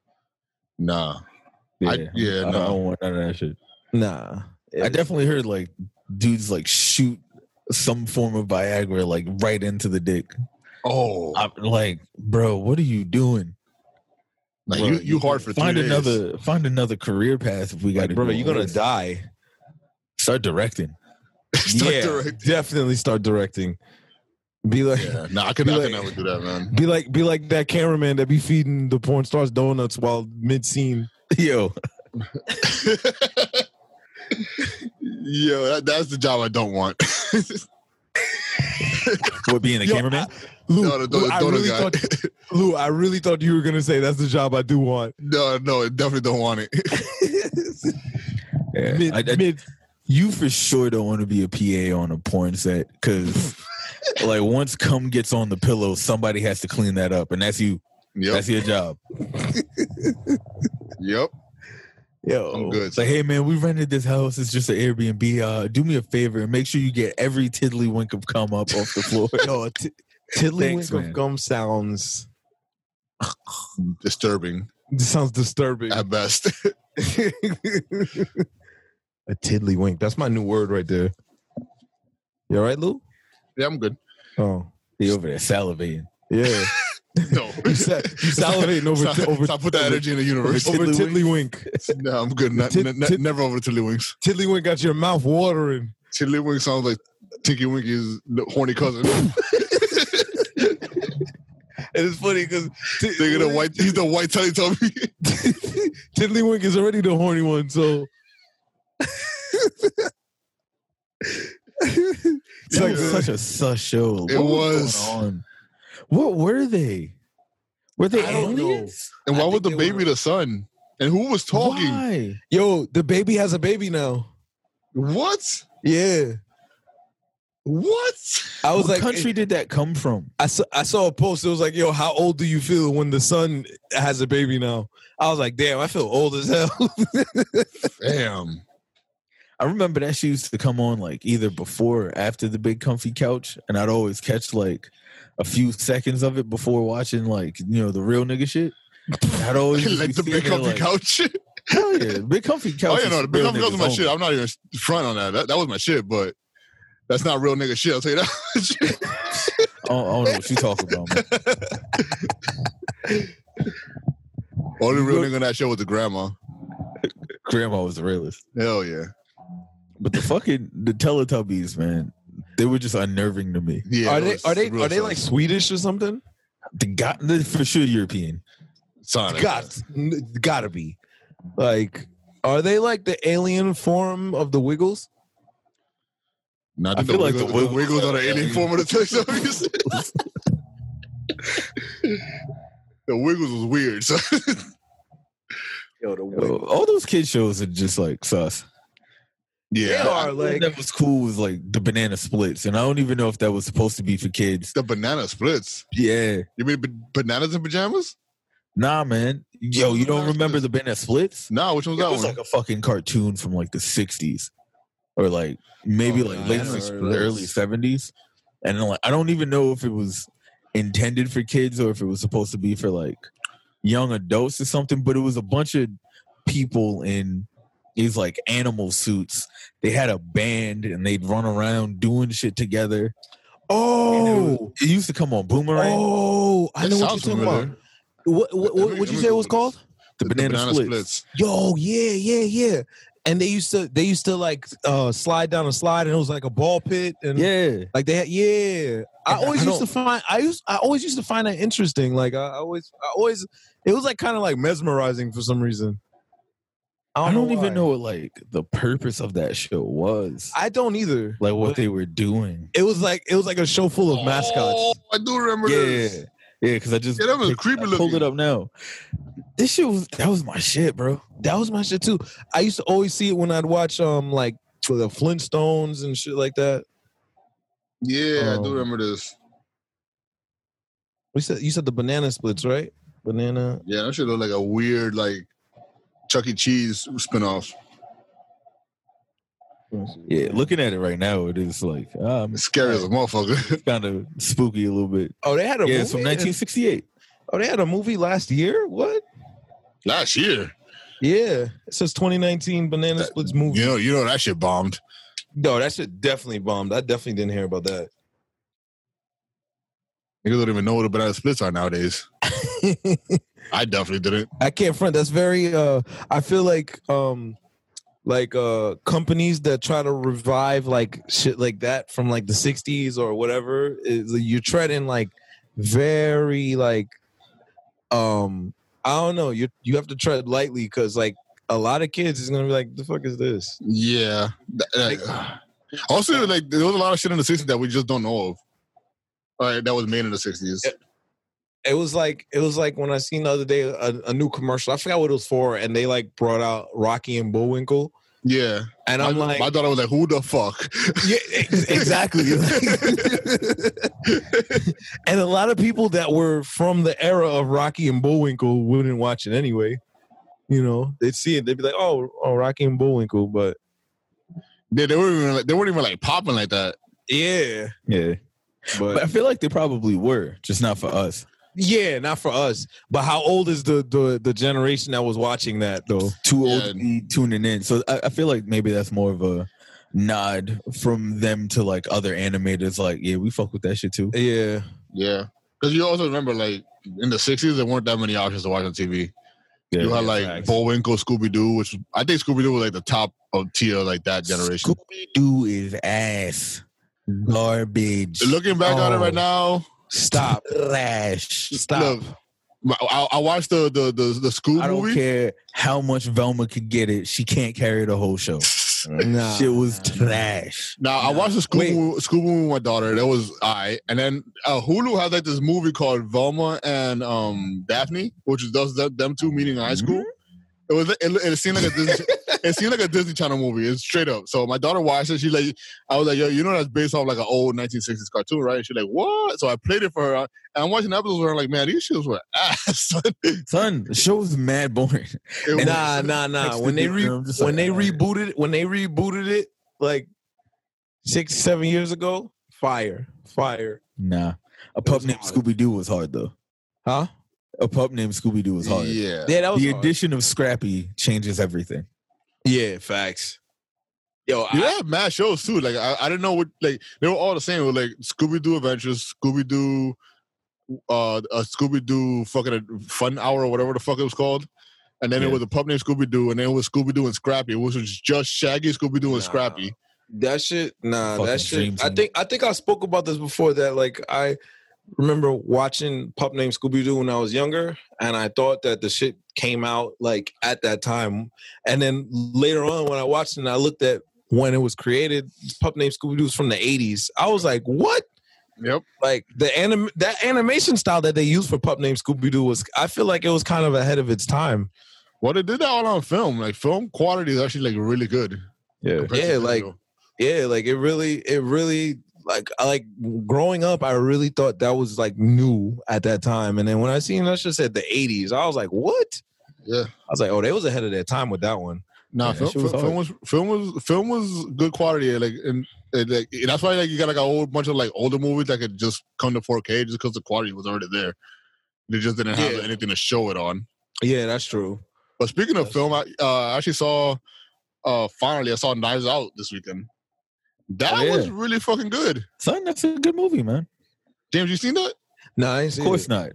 Nah. I- yeah, I no. don't want none of that shit. Nah, I definitely heard like dudes like shoot some form of Viagra like right into the dick. Oh, I'm like, bro, what are you doing? like Bro, you you hard for find three days. another find another career path if we got like, to. bro, you're gonna die. start directing. Start yeah, directing. definitely start directing. Be like, Yeah, nah, I could, Be I like- could never do that, man. be like, be like that cameraman that be feeding the porn stars donuts while mid scene. Yo, Yo, that, that's the job I don't want. what being a Yo, cameraman? Lou, No, the Lou, donut I really guy. thought, Lou, I really thought you were gonna say that's the job I do want. no, no, definitely don't want it. Yeah. Mid, I- I- mid, you for sure don't want to be a P A on a porn set because, like, once cum gets on the pillow, somebody has to clean that up, and that's you. Yep, That's your job. yep. yo, I'm good. It's like, hey man, we rented this house. It's just an Airbnb. Uh, do me a favor and make sure you get every tiddlywink of cum up off the floor. Yo, t- tiddlywink Thanks, of man. gum sounds. Disturbing This sounds disturbing. at best. A tiddlywink. That's my new word right there. You all right, Lou? Yeah, I'm good. Oh, He over there salivating. yeah. No. You, sa- you salivating over Stop, t- over stop put that over, energy in the universe. over tiddlywink. No, I'm good. Not, Tid- ne- ne- tid- never over to Tiddlywinks. Tiddlywink got your mouth watering. Tiddlywinks sounds like Tinky Winky's horny cousin. And it's funny because Thinking the white, he's the white Teletubby. Tiddlywink is already the horny one, so It's like such a sus show. It What was. going on? What were they? Were they I don't know. aliens? And why I was think the they baby were- the son? And who was talking? Why? yo, the baby has a baby now. What? Yeah, What? I was What like, country did that come from? I saw, I saw a post. It was like, yo, how old do you feel when the son has a baby now? I was like, damn, I feel old as hell. Damn. I remember that shit used to come on like either before or after the Big Comfy Couch, and I'd always catch like a few seconds of it before watching like you know the real nigga shit. I'd always just Like be the sitting big there, comfy like, couch. Hell yeah, Big Comfy Couch. Oh yeah, is no, the big real comfy couch was my niggas shit. only. I'm not even front on that. That, that was my shit, but that's not real nigga shit. I'll tell you that. I don't, I don't know what you talking about, man. Only real nigga on that show was the grandma. Grandma was the realest. Hell yeah. But the fucking the Teletubbies, man, they were just unnerving to me. Yeah. are it they was are they real are they sus. like Swedish or something? The got they're for sure European. Sonic? Got gotta be. Like, are they like the alien form of the Wiggles? Not I the feel like Wiggles, the the Wiggles Wiggles are the are alien alien. form of the Teletubbies. The Wiggles was weird. So. Yo, the Yo, all those kid shows are just like sus. They Yeah. are like that was cool was like the Banana Splits, and I don't even know if that was supposed to be for kids. The banana splits. Yeah, You mean b- bananas in pajamas? nah, man. Yo, you don't Banana remember Splits. the Banana Splits? Nah, which one's It that was one? like a fucking cartoon from like the sixties, or like maybe Oh, like nah, late I never sixties, heard of those. early seventies, and then, like I don't even know if it was intended for kids or if it was supposed to be for like young adults or something. But it was a bunch of people in these like animal suits. They had a band and they'd run around doing shit together. And it, oh was- it used to come on Boomerang. oh I That know what you're sounds talking familiar. about. What what, what what'd you say it was called? the, banana, splits. Yo, yeah, yeah, yeah. And they used to they used to like uh slide down a slide and it was like a ball pit and Yeah. like they had yeah. I And always I used to don't- find I used I always used to find that interesting. Like I, I always I always it was like kind of like mesmerizing for some reason. I I don't, don't know even why. know what like the purpose of that show was. I don't either. Like what they were doing. It was like it was like a show full of mascots. Oh, I do remember Yeah. this. Yeah, because I just Yeah, that was picked- creepy I pulled looking. it up now. This shit was that was my shit, bro. That was my shit too. I used to always see it when I'd watch um like the Flintstones and shit like that. Yeah, I Um, do remember this. We said you said the banana splits, right? Banana. Yeah, that should look like a weird like Chuck E. Cheese spinoff. Yeah, looking at it right now, it is like um It's scary as a motherfucker. kind of spooky a little bit. Oh, they had a Yeah, movie. it's from nineteen sixty-eight. Oh, they had a movie last year. What? Last year. Yeah, it says twenty nineteen Banana That- Splits movie. You know, you know that shit bombed. No, that shit definitely bombed. I definitely didn't hear about that. Niggas don't even know what the banana splits are nowadays. I definitely didn't. I can't front. That's very. uh I feel like um like uh companies that try to revive like shit like that from like the sixties or whatever. Is you're treading like very like um I don't know. You you have to tread lightly because like a lot of kids is gonna be like, the fuck is this? Yeah. Th- like, also, like there was a lot of shit in the sixties that we just don't know of. All right, that was made in the sixties. It was like it was like when I seen the other day a, a new commercial. I forgot what it was for, and they like brought out Rocky and Bullwinkle, Yeah. and I'm my, like, my daughter was like, "Who the fuck?" yeah, ex- exactly. And a lot of people that were from the era of Rocky and Bullwinkle wouldn't watch it anyway. You know, they'd see it, they'd be like, "Oh, oh, Rocky and Bullwinkle," but they, they weren't even like, they weren't even like popping like that. yeah, Yeah. but But I feel like they probably were, just not for us. Yeah, not for us. But how old is the the, the generation that was watching that though? Too old Yeah. to be tuning in. So I, I feel like maybe that's more of a nod from them to like other animators. Like, yeah, we fuck with that shit too. Yeah. Yeah, because you also remember like in the sixties there weren't that many options to watch on T V. Yeah, you had yeah, like facts. Bullwinkle, Scooby Doo, which I think Scooby Doo was like the top of tier like that generation. Scooby Doo is ass. Garbage. Looking back on it right Oh. now, Stop. Trash. Stop. look, my- I, I watched the the the, the Scoob I don't movie. care how much Velma could get it. She can't carry the whole show. Nah. Shit was trash. Now I watched the Scoob Wait. movie, Scoob movie with my daughter. That was alright. And then uh, Hulu had like this movie called Velma and um, Daphne, which is those them two meeting in high school. It was it, it seemed like a Disney, it seemed like a Disney Channel movie. It's straight up. So my daughter watched it. She like, I was like, yo, you know that's based off like an old nineteen sixties cartoon, right? And she's like, what? So I played it for her, and I'm watching episodes where I'm like, man, these shows were ass. Son, the show was mad boring. It was- Nah, nah, nah. Next When to they the re- film, just when like, they alright. rebooted it, when they rebooted it like six, seven years ago, fire, fire. Nah. A pup was named hard. Scooby Doo was hard though. Huh? A pup named Scooby Doo was hard. Yeah. Yeah, that was The hard. addition of Scrappy changes everything. Yeah, facts. Yo, You I, had mad shows too. Like I, I didn't know what like they were all the same. It was like Scooby Doo Adventures, Scooby Doo, uh, a Scooby Doo fucking Fun Hour or whatever the fuck it was called. And then Yeah. it was a pup named Scooby Doo, and then it was Scooby Doo and Scrappy, which was just Shaggy, Scooby Doo, and Nah. Scrappy. that shit, nah, Fucking that dream shit. I team. think I think I spoke about this before. That like I remember watching Pup Named Scooby Doo when I was younger, and I thought that the shit came out like at that time. And then later on, when I watched it, and I looked at when it was created, Pup Named Scooby Doo was from the eighties. I was like, what? Yep. Like the anim that animation style that they used for Pup Named Scooby Doo was, I feel like it was kind of ahead of its time. Well, they did that all on film. Like film quality is actually like really good. Yeah. compared to Yeah, like digital. yeah, like it really, it really like I like growing up, I really thought that was like new at that time. And then when I seen that shit said the eighties, I was like, what? yeah. I was like, oh, they was ahead of their time with that one. Nah, Yeah, film, that shit was film, film was film was film was good quality. Like and, and like that's why like you got like a whole bunch of like older movies that could just come to four K just because the quality was already there. They just didn't have Yeah. anything to show it on. Yeah, that's true. But speaking of That's film, I uh, actually saw uh finally I saw Knives Out this weekend. That Oh, yeah. was really fucking good. Son, that's a good movie, man. James, you seen that? No, I ain't Of seen course it. not.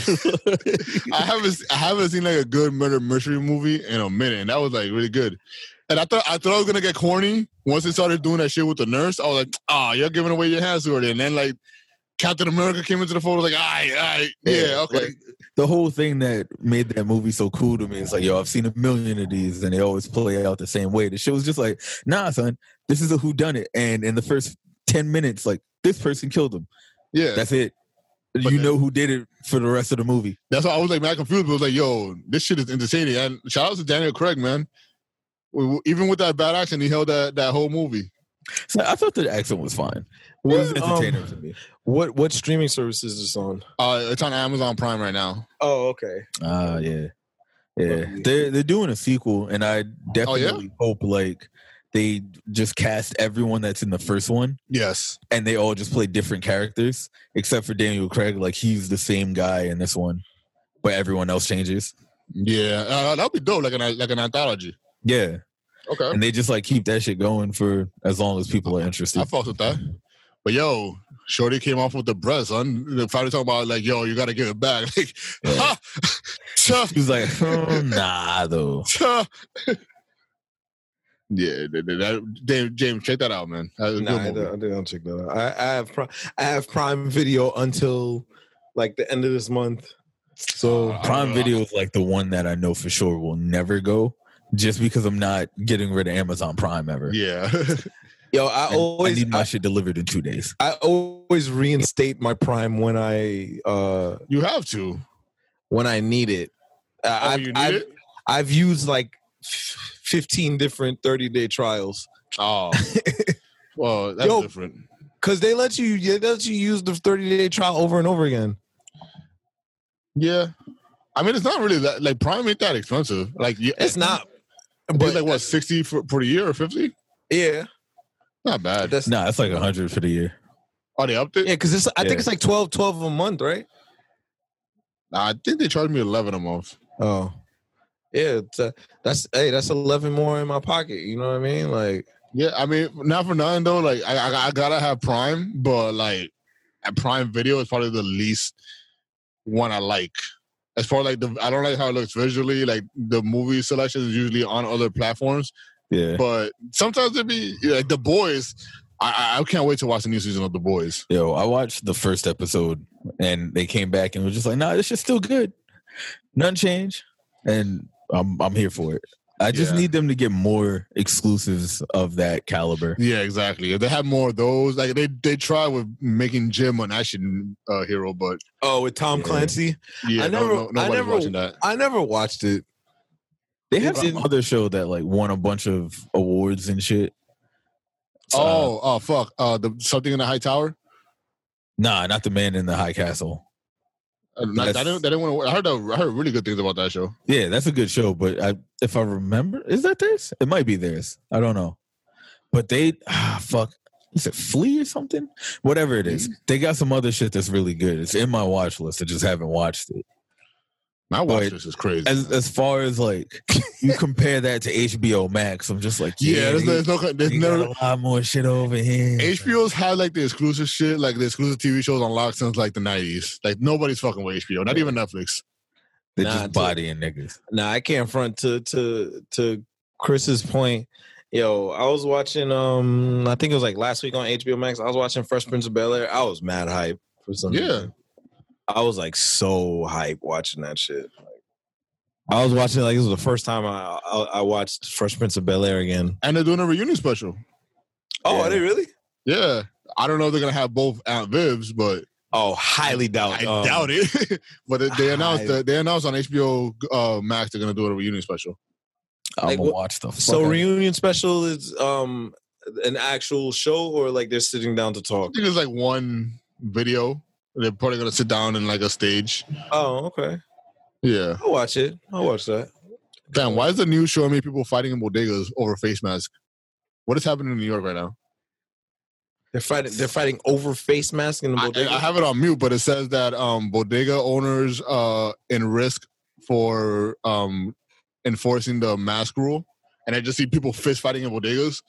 I haven't I haven't seen like a good murder mystery movie in a minute, and that was like really good. And I thought I thought I was gonna get corny once they started doing that shit with the nurse. I was like, ah, oh, you're giving away your hands already. And then like Captain America came into the fold. I was like, all right, all right, yeah, okay. Like, the whole thing that made that movie so cool to me is like, yo, I've seen a million of these and they always play out the same way. The shit was just like, nah, son, this is a whodunit. And in the first ten minutes, like, this person killed him. Yeah, That's it. But you then- know who did it for the rest of the movie. that's why I was like mad confused. But I was like, yo, this shit is entertaining. And shout out to Daniel Craig, man. We- Even with that bad accent, he held that that whole movie. So I thought the accent was fine. It was What, entertaining um, to me. What what streaming service is this on? Uh, it's on Amazon Prime right now. Oh, okay. Ah, yeah. Yeah. Okay. They're they're doing a sequel, and I Oh, definitely hope like they just cast everyone that's in the first one Yes. and they all just play different characters, except for Daniel Craig. Like he's the same guy in this one, but everyone else changes. Yeah, uh, that'd be dope, like an like an anthology. Yeah. Okay, And they just like keep that shit going for as long as people are I interested. fucked with that. But yo, Shorty came off with the breast, son. They finally talking about like, yo, you gotta give it back. Like, Yeah. ha, cha, He was like, oh, nah, though. cha. Yeah, that, that, that- James, James, check that out, man. That's a Nah, good I movie. don't, I don't check that out. I, I have Prime, I have Prime Video until like the end of this month. So Uh, Prime I- Video is like the one that I know for sure will never go, just because I'm not getting rid of Amazon Prime ever. Yeah, yo, I And always I need my I, shit delivered in two days. I always reinstate my Prime when I uh you have to. when I need it. Uh, Oh, I've, you need I've, it? I've used like fifteen different thirty day trials Oh, well, that's Yo. different. because they let you they let you use the thirty day trial over and over again. Yeah, I mean, it's not really that. Like, Prime ain't that expensive. Like, yeah, It's not, But but like what, sixty for for the year or fifty? yeah, Not bad. that's Nah, it's like a hundred for the year. Are they up there? yeah because it's I Yeah. think it's like twelve, twelve a month, right? I think they charged me eleven a month. Oh, yeah. It's, uh, that's hey, that's eleven more in my pocket. You know what I mean? Like, Yeah, I mean, not for nothing though. Like, I, I, I gotta have Prime, but like, a Prime Video is probably the least one I like. As far as like the, I don't like how it looks visually. Like the movie selection is usually on other platforms, Yeah. but sometimes it be like The Boys. I, I I can't wait to watch the new season of The Boys. Yo, I watched the first episode and they came back and was just like, nah, this shit's still good. Nothing changed. And I'm I'm here for it. I just Yeah. need them to get more exclusives of that caliber. Yeah, exactly. If they have more of those, like they they try with making Jim an action uh, hero, but oh, with Tom Yeah. Clancy, yeah, I no, never- no, I nobody's never- watching that. I never watched it. They have It some didn't- other show that like won a bunch of awards and shit. So, Oh, oh, fuck! Uh, the something in the high tower. nah, not the Man in the High Castle. Uh, not, I That's- didn't. They didn't want to. I heard. The, I heard really good things about that show. Yeah, that's a good show, but I, if I remember, is that theirs? It might be theirs. I don't know. But they, ah, fuck, is it Flea or something? Whatever it is, they got some other shit that's really good. It's in my watch list. I just haven't watched it. My watch But list is crazy. As as far as like you compare that to H B O Max, I'm just like, yeah, yeah, there's, they, there's no. There's they never. got a lot more shit over here. H B O's had like the exclusive shit, like the exclusive T V shows on lock since like the nineties. Like nobody's fucking with H B O, not even Netflix. They're Nah, just dude. bodying niggas. Nah, I can't front to to to Chris's point. Yo, I was watching um I think it was like last week on H B O Max. I was watching Fresh Prince of Bel-Air. I was mad hype for some Yeah. reason. I was like so hype watching that shit. Like, I was watching it like this was the first time I I, I watched Fresh Prince of Bel-Air again. And they're doing a reunion special. Oh, Yeah. are they really? Yeah, I don't know if they're gonna have both Aunt Vivs, but Oh, highly doubt. I um, doubt it. But they, they announced I- that they announced on H B O uh, Max they're gonna do a reunion special. I'm Like, gonna what- watch the fuck So out of it. reunion special is um an actual show or like they're sitting down to I talk? think it's like one video. They're probably gonna sit down in like a stage. Oh, okay. Yeah. I'll watch it. I'll watch that. Damn, why is the news showing me people fighting in bodegas over face mask? What is happening in New York right now? They're fighting. They're fighting over face mask in the I, bodega. I have it on mute, but it says that um, bodega owners uh in risk for um enforcing the mask rule, and I just see people fist fighting in bodegas.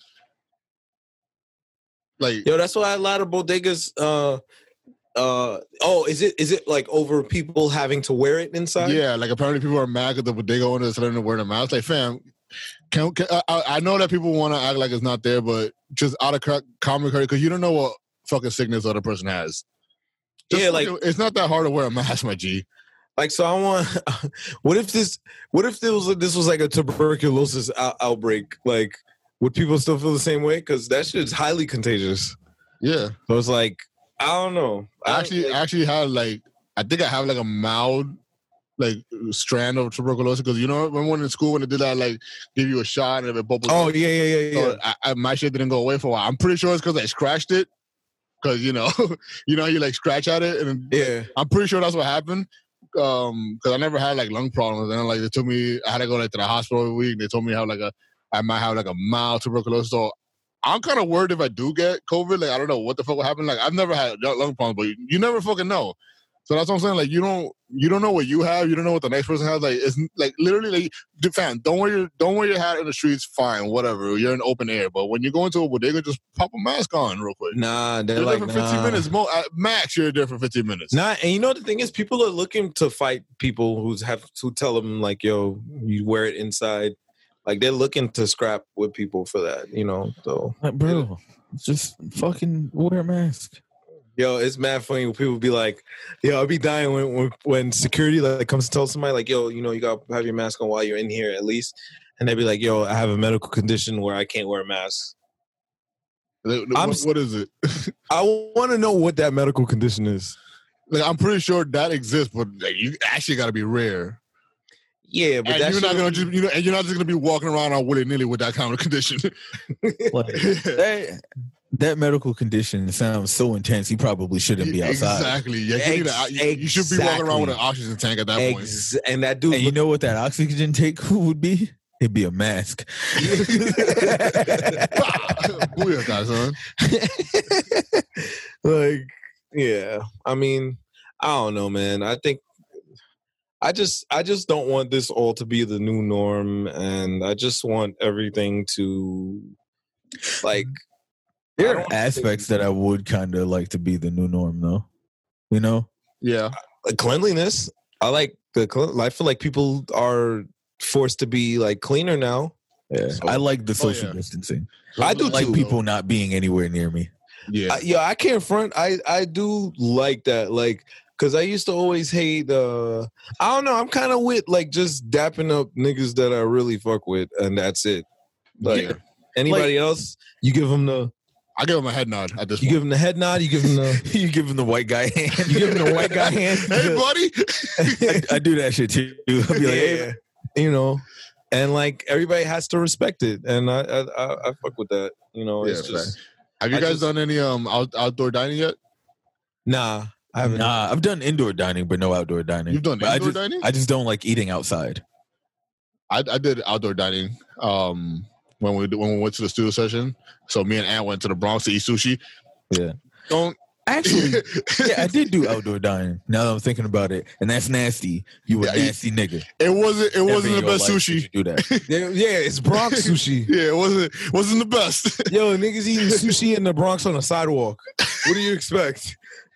Like, Yo, that's why a lot of bodegas. Uh, uh, oh, is it is it like over people having to wear it inside? yeah, like apparently people are mad at the bodega owners telling them to wear the mask. Like, fam, can, can I, I know that people want to act like it's not there, but just out of cra- common courtesy, because you don't know what fucking sickness the other person has. Just Yeah, like- fucking- it's not that hard to wear a mask, my G. Like, so I want. What if this? What if this was this was like a tuberculosis out- outbreak? Like, would people still feel the same way? Because that shit's highly contagious. Yeah, So it's like I don't know. I I actually like, I actually had like I think I have like a mild like strand of tuberculosis because you know remember when in school when they did that like give you a shot and it bubbles. Oh up? yeah, yeah, yeah, yeah. So I, I, my shit didn't go away for a while. I'm pretty sure it's because I scratched it. Because you know, you know, you like scratch at it, and yeah. I'm pretty sure that's what happened. Um, because I never had like lung problems, and like they told me I had to go like to the hospital every week. They told me how like a I might have like a mild tuberculosis. So I'm kind of worried if I do get COVID. Like I don't know what the fuck will happen. Like I've never had lung problems, but you, you never fucking know. So that's what I'm saying. Like you don't you don't know what you have. You don't know what the next person has. Like it's like literally like dude, fam, don't wear your don't wear your hat in the streets. Fine, whatever. You're in open air. But when you go into a bodega, just pop a mask on real quick. Nah, they're You're like there for fifteen nah. minutes. Mo- at max, you're there for fifteen minutes. Nah, and you know the thing is, people are looking to fight people who's have to tell them like, "Yo, you wear it inside." Like they're looking to scrap with people for that, you know. So, Like, bro, just fucking wear a mask. yo, it's mad funny when people be like, "Yo, I'll be dying when when, when security like comes to tell somebody like, yo, you know, you got to have your mask on while you're in here at least," and they be like, "Yo, I have a medical condition where I can't wear a mask." Like, I'm what- s- what is it? I want to know what that medical condition is. Like I'm pretty sure that exists, but like, you actually got to be rare. Yeah, but And that's you're not gonna just you know, and you're not just gonna be walking around on willy nilly with that kind of condition. Like that, that medical condition sounds so intense. He probably shouldn't be outside. Exactly. Yeah, you, need a- you- you should be walking around with an oxygen tank at that point. Ex- and that dude, And you know what that oxygen take would be? It'd be a mask. Booyah, son. like, yeah. I mean, I don't know, man. I think I just I just don't want this all to be the new norm, and I just want everything to like. There I are don't aspects that I would kind of like to be the new norm, though. You know, Yeah. like cleanliness. I like the. Clean, I feel like people are forced to be like cleaner now. yeah. So- I like the social yeah. distancing. I do like too. people not being anywhere near me. Yeah. I, yeah, I can't front. I I do like that. Like. Cause I used to always hate. Uh, I don't know. I'm kind of with like just dapping up niggas that I really fuck with, and that's it. Like Yeah. anybody else, you give them the I give him a head nod at this you point. give them the head nod. You give them the You give him the white guy hand. you give them the white guy hand. Hey, buddy. I, I do that shit too. I'll be like, hey, Yeah, you know, and like everybody has to respect it, and I I, I, I fuck with that. You know, it's Yeah, just Have you I guys just- done any um out, outdoor dining yet? nah. I haven't. nah, I've done indoor dining, but no outdoor dining. You've done But I indoor just, dining? I just don't like eating outside. I, I did outdoor dining um when we when we went to the studio session. So me and Ann went to the Bronx to eat sushi. Yeah. Don't Actually, yeah, I did do outdoor dining. Now that I'm thinking about it, and that's nasty. You a Yeah, you- nasty nigga. It wasn't. It Never wasn't in the your best life sushi. did you do that. Yeah, yeah, it's Bronx sushi. Yeah, it wasn't. Wasn't the best. Yo, niggas eating sushi in the Bronx on the sidewalk. What do you expect?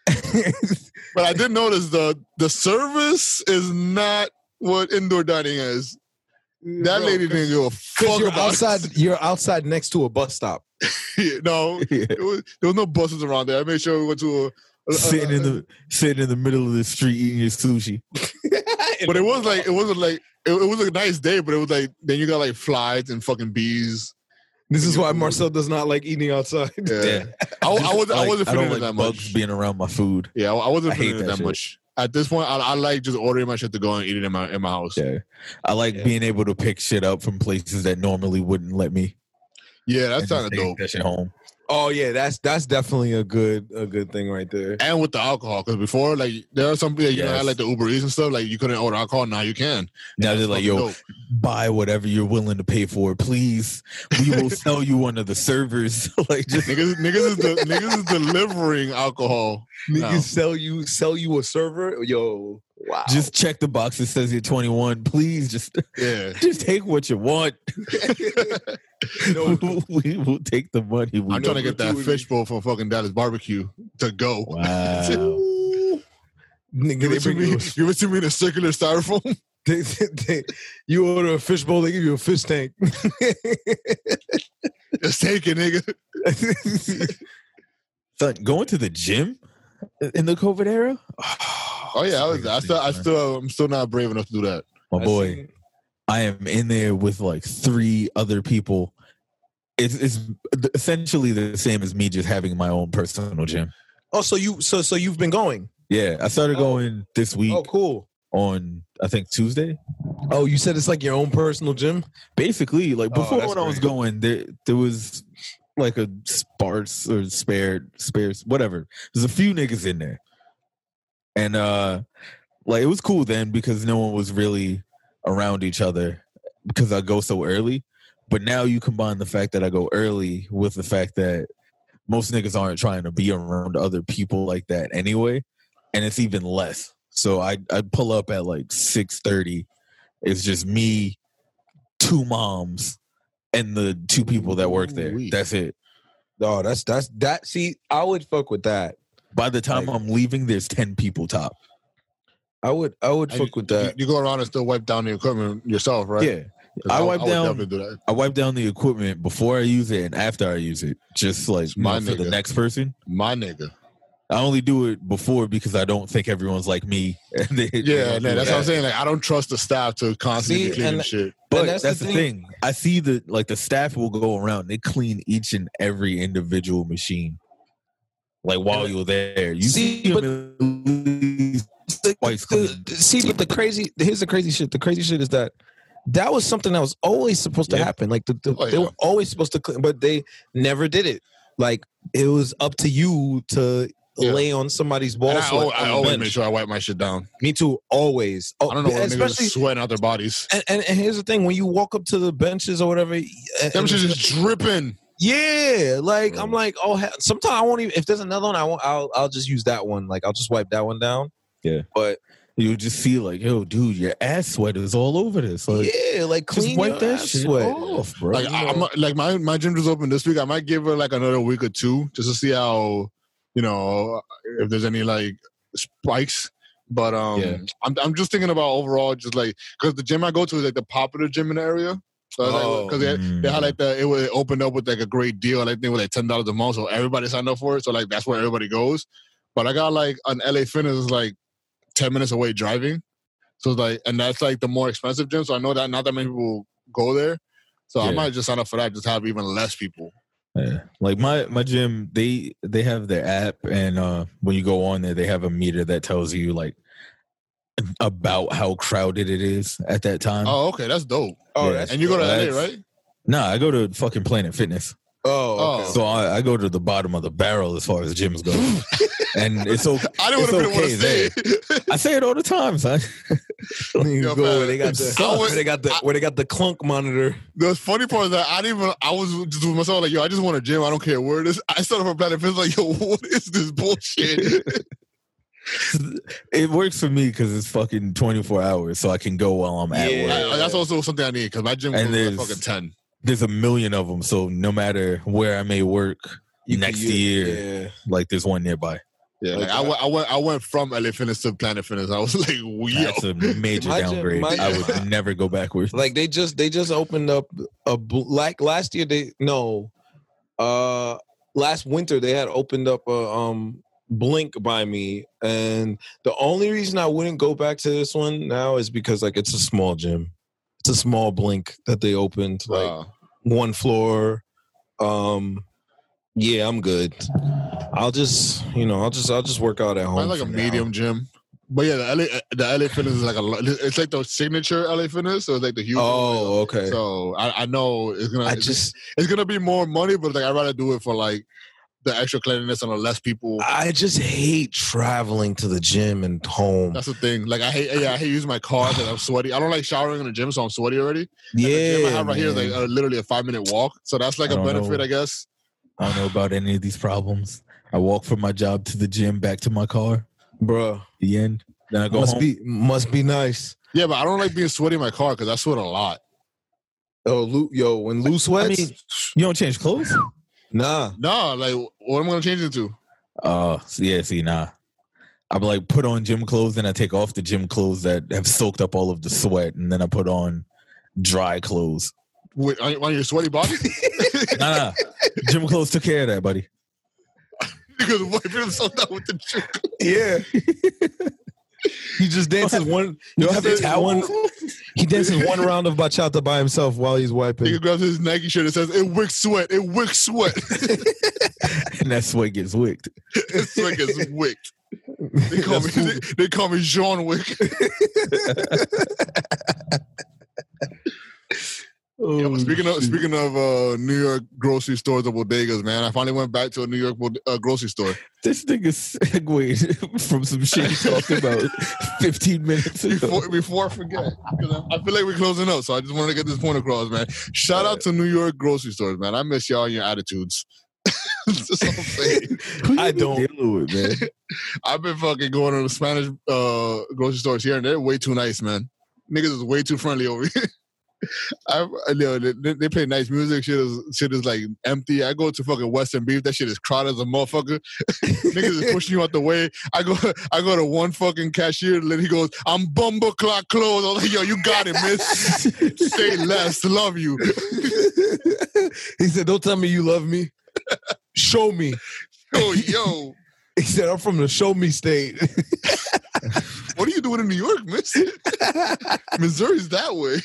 But I did notice the the service is not what indoor dining is. That Bro, lady didn't give a Cause fuck you're about outside. You're outside next to a bus stop. it. No, Yeah. it was, there was no buses around there. I made sure we went to a. a- Sitting in the sitting in the middle of the street eating your sushi. but it was like it wasn't like it, it was a nice day, but it was like then you got like flies and fucking bees. This is why Marcel does not like eating outside. Yeah, Yeah. I, I Just was I like- wasn't I don't feeling like it that bugs much. being around my food. Yeah, I, I wasn't I hate feeling it that that shit. much. At this point, I, I like just ordering my shit to go and eat it in my in my house. Yeah, I like Yeah. being able to pick shit up from places that normally wouldn't let me. Yeah, that's and just kind of take dope. That shit home. Oh yeah, that's that's definitely a good a good thing right there. And with the alcohol, because before, like, there are some people that, you know, Yes. had like the Uber Eats and stuff, like, you couldn't order alcohol. Now you can. Now That's they're like, fucking yo, dope. buy whatever you're willing to pay for, please. We will sell you one of the servers. Like, just niggas, niggas is the, niggas is delivering alcohol. Niggas now. sell you sell you a server. Yo, wow. just check the box that says you're twenty-one. Please, just Yeah. just take what you want. No. we will take the money. We I'm trying to get that gratuity. fishbowl from fucking Dallas Barbecue to go. Wow. Nigga, Give they it to bring me. you, Give it to me in a circular styrofoam. they, they, you order a fish bowl, they give you a fish tank. Just take it, nigga. Son, going to the gym in the COVID era? Oh yeah, I was. I still. I still. I'm still not brave enough to do that. My I boy, seen- I am in there with like three other people. It's, it's essentially the same as me just having my own personal gym. Oh, so you so so you've been going? Yeah, I started Oh. going this week Oh, cool. on I think Tuesday. Oh, you said it's like your own personal gym? Basically, like Oh, before that's when I was great. going, there there was like a sparse or spared spares whatever. There's a few niggas in there, and uh, like it was cool then because no one was really around each other because I go so early. But now you combine the fact that I go early with the fact that most niggas aren't trying to be around other people like that anyway, and it's even less. So I I pull up at like six thirty. It's just me, two moms, and the two people that work there. Ooh-wee. That's it. Oh, that's that's that. See, I would fuck with that. By the time Like- I'm leaving, there's ten people top. I would I would And fuck with you, that. you go around and still wipe down the equipment yourself, right? Yeah. 'Cause I wipe would down- definitely do that. I wipe down the equipment before I use it and after I use it, just like It's you know, my for the nigga. next person. My nigga. I only do it before because I don't think everyone's like me. And they- they Yeah, don't man, do that's that. what I'm saying. Like, I don't trust the staff to constantly See, be cleaning and- shit. But that's that's, the the thing. I see the like the staff will go around. They clean each and every individual machine. Like while you're there, you See, see, but- them at least twice. The- clean. the- see, but the crazy here's the crazy shit. The crazy shit is that that was something that was always supposed to Yeah. happen. Like the, the, Oh, they yeah. were always supposed to, clean, but they never did it. Like it was up to you to Yeah. lay on somebody's And balls. I, al- I always make sure I wipe my shit down. Me too. Always. Oh, I don't know what niggas especially. are sweating out their bodies. And, and, and here's the thing: when you walk up to the benches or whatever, and- Them and- shit is dripping. yeah, like I'm Bro. like, oh, he- sometimes I won't even. If there's another one, I won't. I'll I'll just use that one. Like I'll just wipe that one down. Yeah. But you would just see like, yo, dude, your ass sweat is all over this. Like, yeah, like just clean wipe your that ass shit sweat. off, bro. Like, I, I'm like my my gym just opened this week. I might give her like another week or two just to see how, you know, if there's any like spikes. But um, Yeah. I'm I'm just thinking about overall, just like because the gym I go to is like the popular gym in the area. So Oh. because they, Mm. they had like the it was opened up with like a great deal. I think it was like ten dollars a month, so everybody signed up for it. So like that's where everybody goes. But I got like an L A Fitness is like ten minutes away driving. So it's like, and that's like the more expensive gym. So I know that not that many people go there. So I Yeah. might just sign up for that, just have even less people. Yeah. Like my my gym, they they have their app, and uh when you go on there, they have a meter that tells you like about how crowded it is at that time. Oh, okay, that's dope. Oh, Yeah. that's And you go to L A, That's- right? Nah, I go to fucking Planet Fitness. Oh, okay. Oh. So I, I go to the bottom of the barrel as far as gyms go. And it's okay. I didn't it's want to okay want to say there. it. I say it all the time, son. You Yo, go man, where they got it the sucks. where they got the where they got the clunk monitor. The funny part is that I didn't even, I was just with myself like, yo, I just want a gym. I don't care where it is. I started for Planet Fitness like, yo, what is this bullshit? It works for me because it's fucking twenty-four hours, so I can go while I'm at Yeah. work. I- that's also something I need because my gym And goes like there's- fucking ten. There's a million of them, so no matter where I may work You next can use- year, Yeah. like there's one nearby. Yeah, like Like I went, I went, I went from L A Fitness to Planet Fitness. I was like, yo, That's a major My gym- downgrade. my I gym- would never go backwards. Like they just they just opened up a bl- like last year they no uh last winter they had opened up a um Blink by me, and the only reason I wouldn't go back to this one now is because like it's a small gym. It's a small Blink that they opened, like uh, one floor. Um yeah, I'm good. I'll just, you know, I'll just I'll just work out at home. mine's like a for now. medium gym. But yeah, the L A, the L A Fitness is like a, lo- it's like the signature L A Fitness, so it's like the huge. Oh, okay. So I, I know it's gonna, I it's, just it's gonna be more money, but like I'd rather do it for like the extra cleanliness and the less people. I just hate traveling to the gym and home. That's the thing. Like I hate, yeah, I hate using my car because I'm sweaty. I don't like showering in the gym, so I'm sweaty already. Yeah, The gym I have right here is man. like uh, literally a five minute walk, so that's like I a don't benefit, know. I guess. I don't know about any of these problems. I walk from my job to the gym, back to my car. Bruh. The end. Then I go Must home. be must be nice. Yeah, but I don't like being sweaty in my car because I sweat a lot. Oh, Lou, yo, when Lou I sweats, mean, you don't change clothes? nah. Nah, like what am I gonna change it to? Uh, yeah, see, nah. I like put on gym clothes, then I take off the gym clothes that have soaked up all of the sweat, and then I put on dry clothes. Wait, on, on your sweaty body? Nah, nah. Gym clothes took care of that, buddy. Because what if you're so done with the gym? Yeah. He just dances one. You He don't have dances a towel? one. He dances one round of bachata by himself while he's wiping. He grabs his Nike shirt and says, "It wicks sweat. It wicks sweat." And that sweat gets wicked. His sweat gets wicked. They call me. They, they call me Jean Wick. Yeah, but speaking of speaking of uh, New York grocery stores or bodegas, man, I finally went back to a New York bod- uh, grocery store. This nigga segued from some shit he talked about fifteen minutes ago. Before, before I forget, because I, I feel like we're closing up, so I just wanted to get this point across, man. Shout out to New York grocery stores, man. I miss y'all and your attitudes. That's just what I'm saying. Who you I been don't- dealing with, man. I've been fucking going to the Spanish uh, grocery stores here, and they're way too nice, man. Niggas is way too friendly over here. I, I you know, they, they play nice music. Shit is shit is like empty. I go to fucking Western Beef. That shit is crowded as a motherfucker. Niggas is pushing you out the way. I go I go to one fucking cashier, and then he goes, "I'm bumble clock closed." I was like, "Yo, you got it, miss. Say less. Love you." He said, "Don't tell me you love me. Show me." Yo, yo, He said, "I'm from the show me state." what are you doing in New York, miss? Missouri's that way.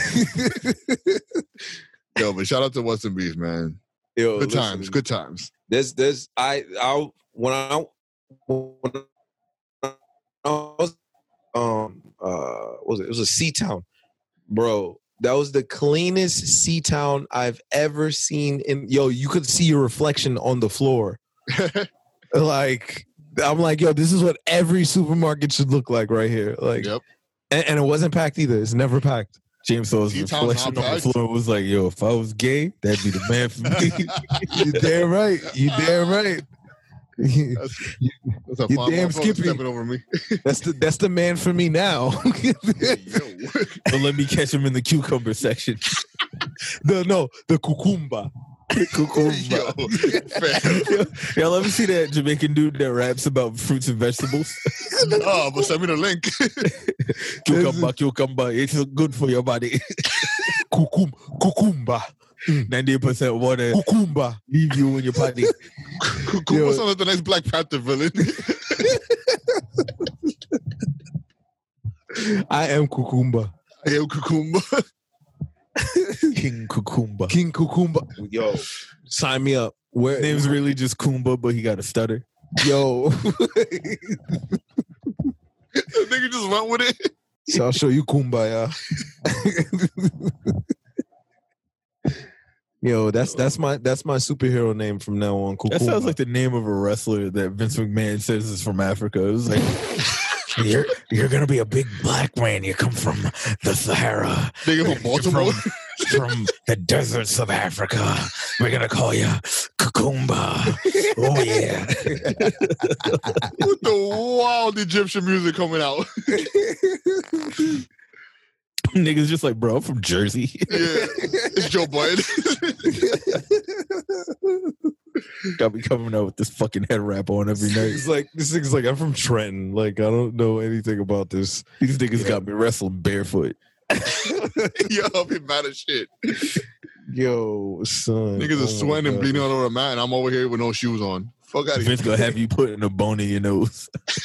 Yo, but shout out to Western Beef, man. Yo, Good listen, times. Good times. There's, there's, I, I, when I, when I was, um, uh, what was it? It was a Sea Town, bro. That was the cleanest Sea Town I've ever seen. In yo, you could see your reflection on the floor. Like, I'm like, yo, this is what every supermarket should look like right here. Like, Yep. and, and it wasn't packed either. It's never packed. James saw his T-Town's reflection not on the packed. floor and was like, yo, if I was gay, that'd be the man for me. You damn right. You damn right. That's, that's a You fine damn motherfucker Skippy. stepping over me. That's the that's the man for me now. Yo. But let me catch him in the cucumber section. the no, the cucumba. Cucumber. Yo, fam. Yeah, let me see that Jamaican dude that raps about fruits and vegetables. Oh, but send me the link. Cucumber, cucumber. It's good for your body. Cucum, cucumba. ninety-eight percent water. Cucumba. Leave you in your body. Kukumba sounds like the next Black Panther villain. I am cucumba. I am Kukumba. King Cucumber. King Cucumba. Yo, sign me up. Where His name's really just Kumba, but he got a stutter. yo? The nigga just went with it. So I'll show you kumbaya. Yo, that's that's my that's my superhero name from now on. That Cucumba. sounds like the name of a wrestler that Vince McMahon says is from Africa. It was like, you're you're gonna be a big black man. You come from the Sahara, Nigga from You're Baltimore. from, from the deserts of Africa. We're gonna call you Cucumba. Oh yeah. With the wild Egyptian music coming out. Niggas just like, bro, I'm from Jersey. Yeah. It's Joe Biden. Got me coming out with this fucking head wrap on every night. It's like this thing's like I'm from Trenton. Like I don't know anything about this. These niggas got me wrestling barefoot. Yo, I'll be mad as shit. Yo, son. Niggas oh are my sweating and God. bleeding all over the mat, and I'm over here with no shoes on. Fuck out of here. Vince gonna have you putting a bone in your nose.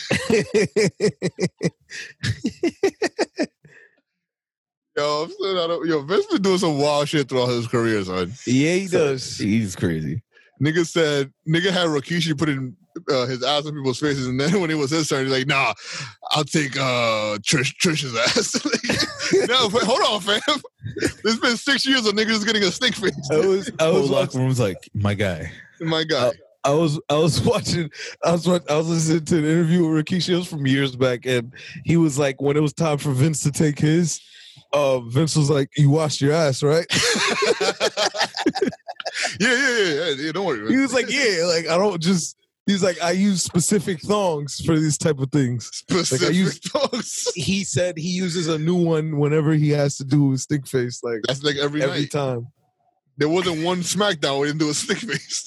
Yo, I'm still not, yo, Vince been doing some wild shit throughout his career, son. Yeah, he does. He's crazy. Nigga said, nigga had Rikishi put in uh, his ass in people's faces, and then when it was his turn, he's like, nah, I'll take uh, Trish, Trish's ass. Like, no, but hold on, fam. It's been six years of niggas getting a stick face. I was I Whole was locker watching, room's like, my guy. My guy. I was I was watching I was watch- I was listening to an interview with Rikishi. It was from years back, and he was like, when it was time for Vince to take his, uh, Vince was like, "You washed your ass, right?" yeah, yeah, yeah, yeah, yeah. Don't worry. He was like, "Yeah, like I don't just." He's like, "I use specific thongs for these type of things." Specific Like, I use- dogs. He said he uses a new one whenever he has to do his stick face, like That's like every, every night. time. There wasn't one SmackDown where he didn't do a stick face.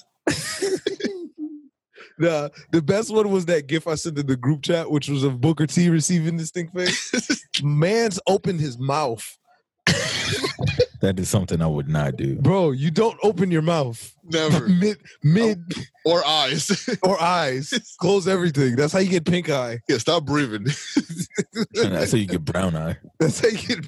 The the best one was that gif I sent in the group chat, which was of Booker T receiving the stink face. Man's opened his mouth. That is something I would not do. Bro, you don't open your mouth. Never. Mid mid Or eyes. or eyes. Close everything. That's how you get pink eye. Yeah, stop breathing. And that's how you get brown eye. That's how you get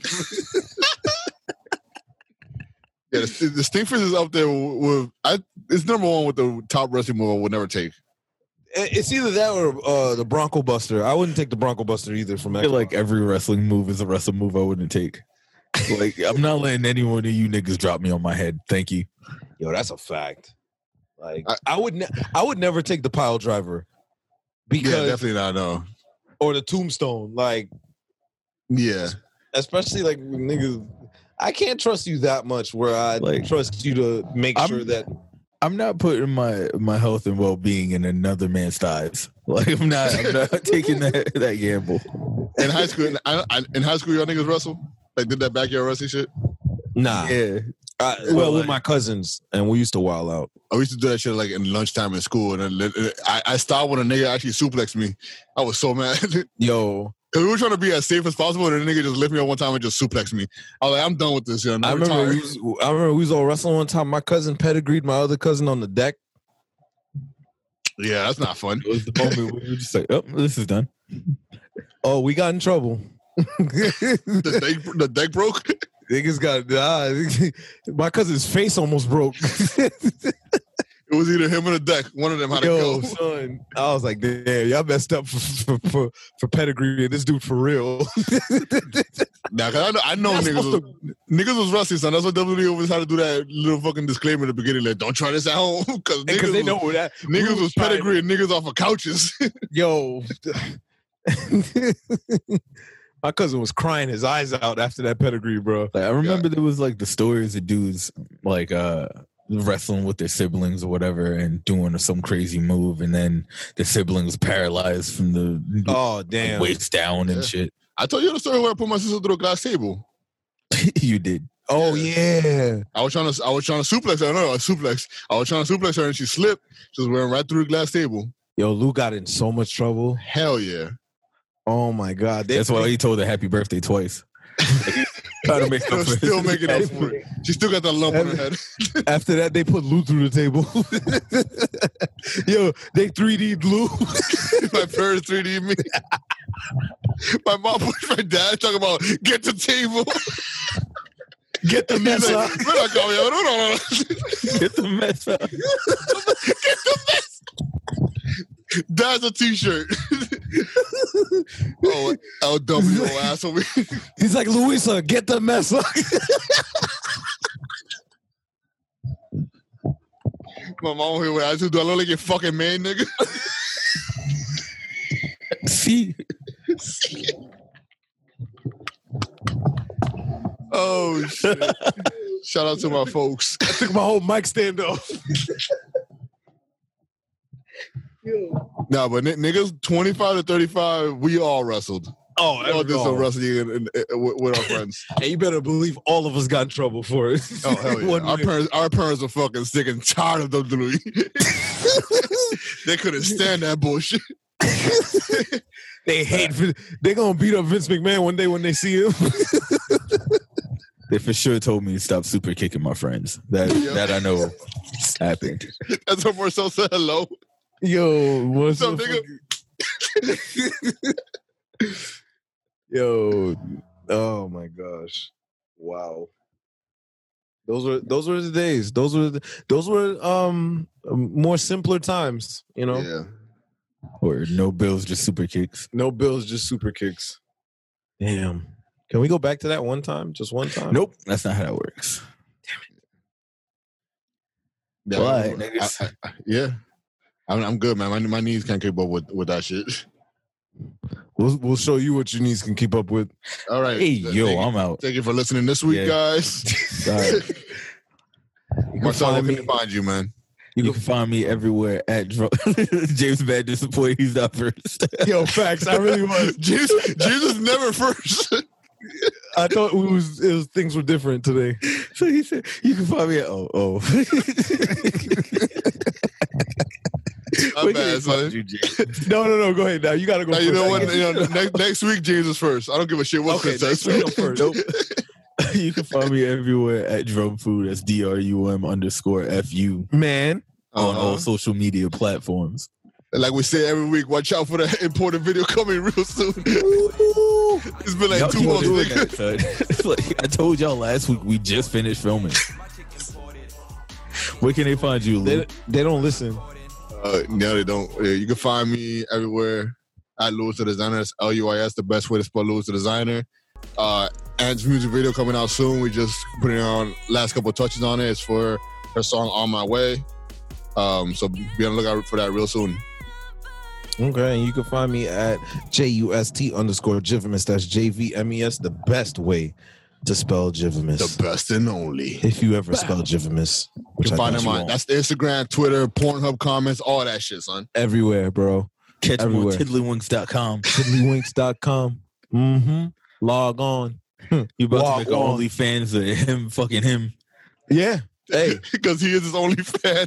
Yeah, the, the Stinkfist is up there with, I, it's number one with the top wrestling move I would never take. It's either that or uh, the Bronco Buster. I wouldn't take the Bronco Buster either from I feel like every wrestling move is a wrestling move I wouldn't take. Like, I'm not letting any one of you niggas drop me on my head. Thank you. Yo, that's a fact. Like I- I, would, ne- I would never take the pile driver because Yeah, definitely not, no. or the tombstone. Like, Yeah. especially like with niggas. I can't trust you that much where I Like, trust you to make I'm- sure that. I'm not putting my, my health and well being in another man's thighs. Like, I'm not I'm not taking that, that gamble. In high school, I, I, in high school, y'all niggas wrestle? Like, did that backyard wrestling shit? Nah. Yeah. I, Well, well, with like- my cousins, and we used to wild out. I used to do that shit like in lunchtime in school, and then I, I stopped when a nigga actually suplexed me. I was so mad. Yo, Cause we were trying to be as safe as possible, and the nigga just lift me up one time and just suplexed me. I was like, I'm done with this. You know, I I'm remember, retired. we was, I remember we was all wrestling one time. My cousin pedigreed my other cousin on the deck. Yeah, that's not fun. It was the moment where you were just like, oh, this is done. Oh, we got in trouble. The deck, the deck broke. Niggas got ah, my cousin's face almost broke. It was either him or the deck. One of them had Yo, to go. son, I was like, damn, y'all messed up for for for, for pedigree and this dude for real. Nah, cause I know, I know You're not niggas, was, supposed niggas was wrestling, son. That's what W W E always had to do that little fucking disclaimer at the beginning, like, don't try this at home, because Because niggas, they was, know that niggas we was trying- pedigree and niggas off of couches. Yo, my cousin was crying his eyes out after that pedigree, bro. Like, I remember there was like the stories of dudes like uh wrestling with their siblings or whatever and doing some crazy move, and then the siblings paralyzed from the Oh damn! waist down and Yeah. shit. I told you the story where I put my sister through a glass table. You did. Oh yeah. I was trying to, I was trying to suplex her. No, a suplex. I was trying to suplex her, and she slipped. She was wearing right through the glass table. Yo, Lou got in so much trouble. Hell yeah. Oh my god. They- That's why he told her happy birthday twice. Trying to make up for Still it. making up for it. She still got that lump on her head. After that, they put Lou through the table. Yo, they three D'd Lou. My parents three D me. My mom pushed my dad talking about get the table. Get the mess He's up. like, "Man, I call you. No, no, no. Get the mess up. Get the mess. Dad's a t-shirt. Oh, L W O asshole. He's like, Louisa, get the mess up. My mom here with attitude. Do I look like your fucking man, nigga? See, Oh shit! Shout out to my folks. I took my whole mic stand off. Nah, but n- niggas twenty-five to thirty-five, we all wrestled. Oh, We all did some every- wrestling in, in, in, with, with our friends. And you better believe all of us got in trouble for it. Oh hell yeah! One Our way. parents, our parents are fucking sick and tired of W W E. They couldn't stand that bullshit. They hate. Vin- They gonna beat up Vince McMahon one day when they see him. they for sure told me to stop super kicking my friends. That Yeah. that I know happened. That's when Marcel said hello. Yo, what's What's up, the nigga? fuck- Yo, oh my gosh, wow. Those were those were the days. Those were the, those were um more simpler times. You know, Yeah. Or no bills, just super kicks. no bills, just super kicks. Damn. Can we go back to that one time? Just one time? Nope, that's not how that works. Yeah, Why, I- niggas? I- I- yeah. I'm, I'm good, man. My, my knees can't keep up with, with that shit. We'll we'll show you what your knees can keep up with. All right. Hey, Thank yo, you. I'm out. Thank you for listening this week, Yeah. guys. Sorry. Marcel, where find can me- they find you, man? You can find me everywhere at Dro- James Bad Disappointed. He's not first. Yo, facts. I really was. Jesus, Jesus never first. I thought we was, it was things were different today. So he said, you can find me at, oh, oh. My Where can bad, they son. find you, James? No, no, no. Go ahead now. You gotta go. Now, you first. know I what? get- You know, next, next week, James is first. I don't give a shit what Okay, Chris says. next week I'm first. Nope. You can find me everywhere at Drum Food. That's D R U M underscore F U Man, on Uh-huh. all social media platforms. Like we say every week, watch out for that important video coming real soon. It's been like Y'all two keep months, doing nigga. that, son. It's like, I told y'all last week we just finished filming. Where can they find you, Lou? they, they don't listen. Uh, no, they don't. Yeah, you can find me everywhere at Louis the Designer. That's L U I S, the best way to spell Louis the Designer. Uh, Ant's music video coming out soon. We just putting on last couple of touches on it. It's for her song On My Way. Um, so be on the lookout for that real soon. Okay, and you can find me at J U S T underscore Jivimus. That's J V M E S, the best way to spell Jivimus. The best and only. If you ever spell Jivimus. You Which can I find doubt them you on won't. that's the Instagram, Twitter, Pornhub comments, all that shit, son. Everywhere, bro. Catch them on everywhere. tiddlywinks dot com. tiddlywinks dot com. Mm-hmm. Log on. You about Walk to make an on. OnlyFans of him fucking him. Yeah. Hey. Because he is his only fan.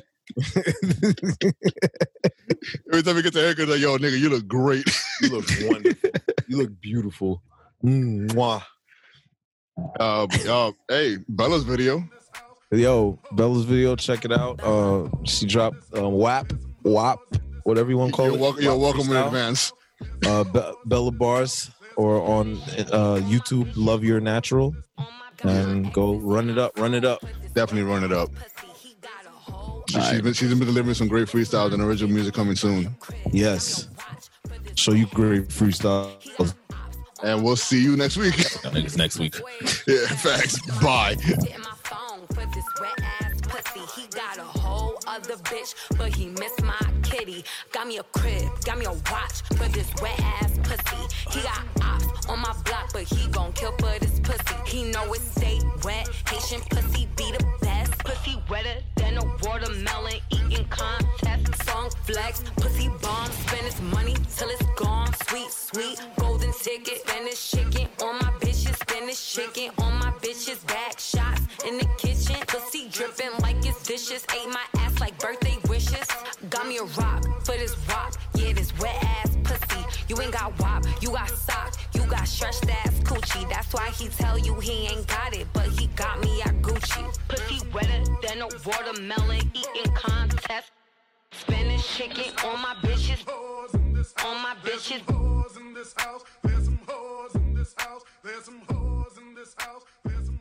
Every time he gets a haircut, like, yo, nigga, you look great. You look wonderful. You look beautiful. Mwah. Um, uh, hey, Bella's video. Yo, Bella's video, check it out. Uh, she dropped uh, W A P, W A P, whatever you want to call You're it. welcome, you're W A P welcome in freestyle. advance. Uh, Be- Bella Bars or on uh, YouTube, Love Your Natural, and go run it up, run it up. Definitely run it up. She, All she's, right. been, she's been delivering some great freestyles and original music coming soon. Yes. Show you great freestyle. And we'll see you next week. Y'all niggas next week. Yeah, facts. Bye. Hit my phone for this wet ass pussy. He got a whole other bitch, but he missed my kitty. Got me a crib, got me a watch for this wet ass pussy. He got ops on my block, but he gon' kill for this pussy. He know it stay wet. Haitian pussy be the best. Pussy wetter than a watermelon eating contest. Song flex, pussy bomb, spend his money till it's gone. Sweet, sweet, golden ticket, Spanish chicken on my bitches, Spanish chicken on my bitches. Back shots in the kitchen, pussy dripping like it's dishes. Ate my ass like birthday wishes. Got me a rock for this rock, yeah, this wet ass pussy. You ain't got wop, you got sock, you got stretched ass coochie. That's why he tell you he ain't got it, but he got me at Gucci. Pussy wetter than a watermelon eating contest. Spanish chicken on my bitches, on my bitches. There's some hoes in this house. There's some hoes in this house. There's some hoes in this house. There's some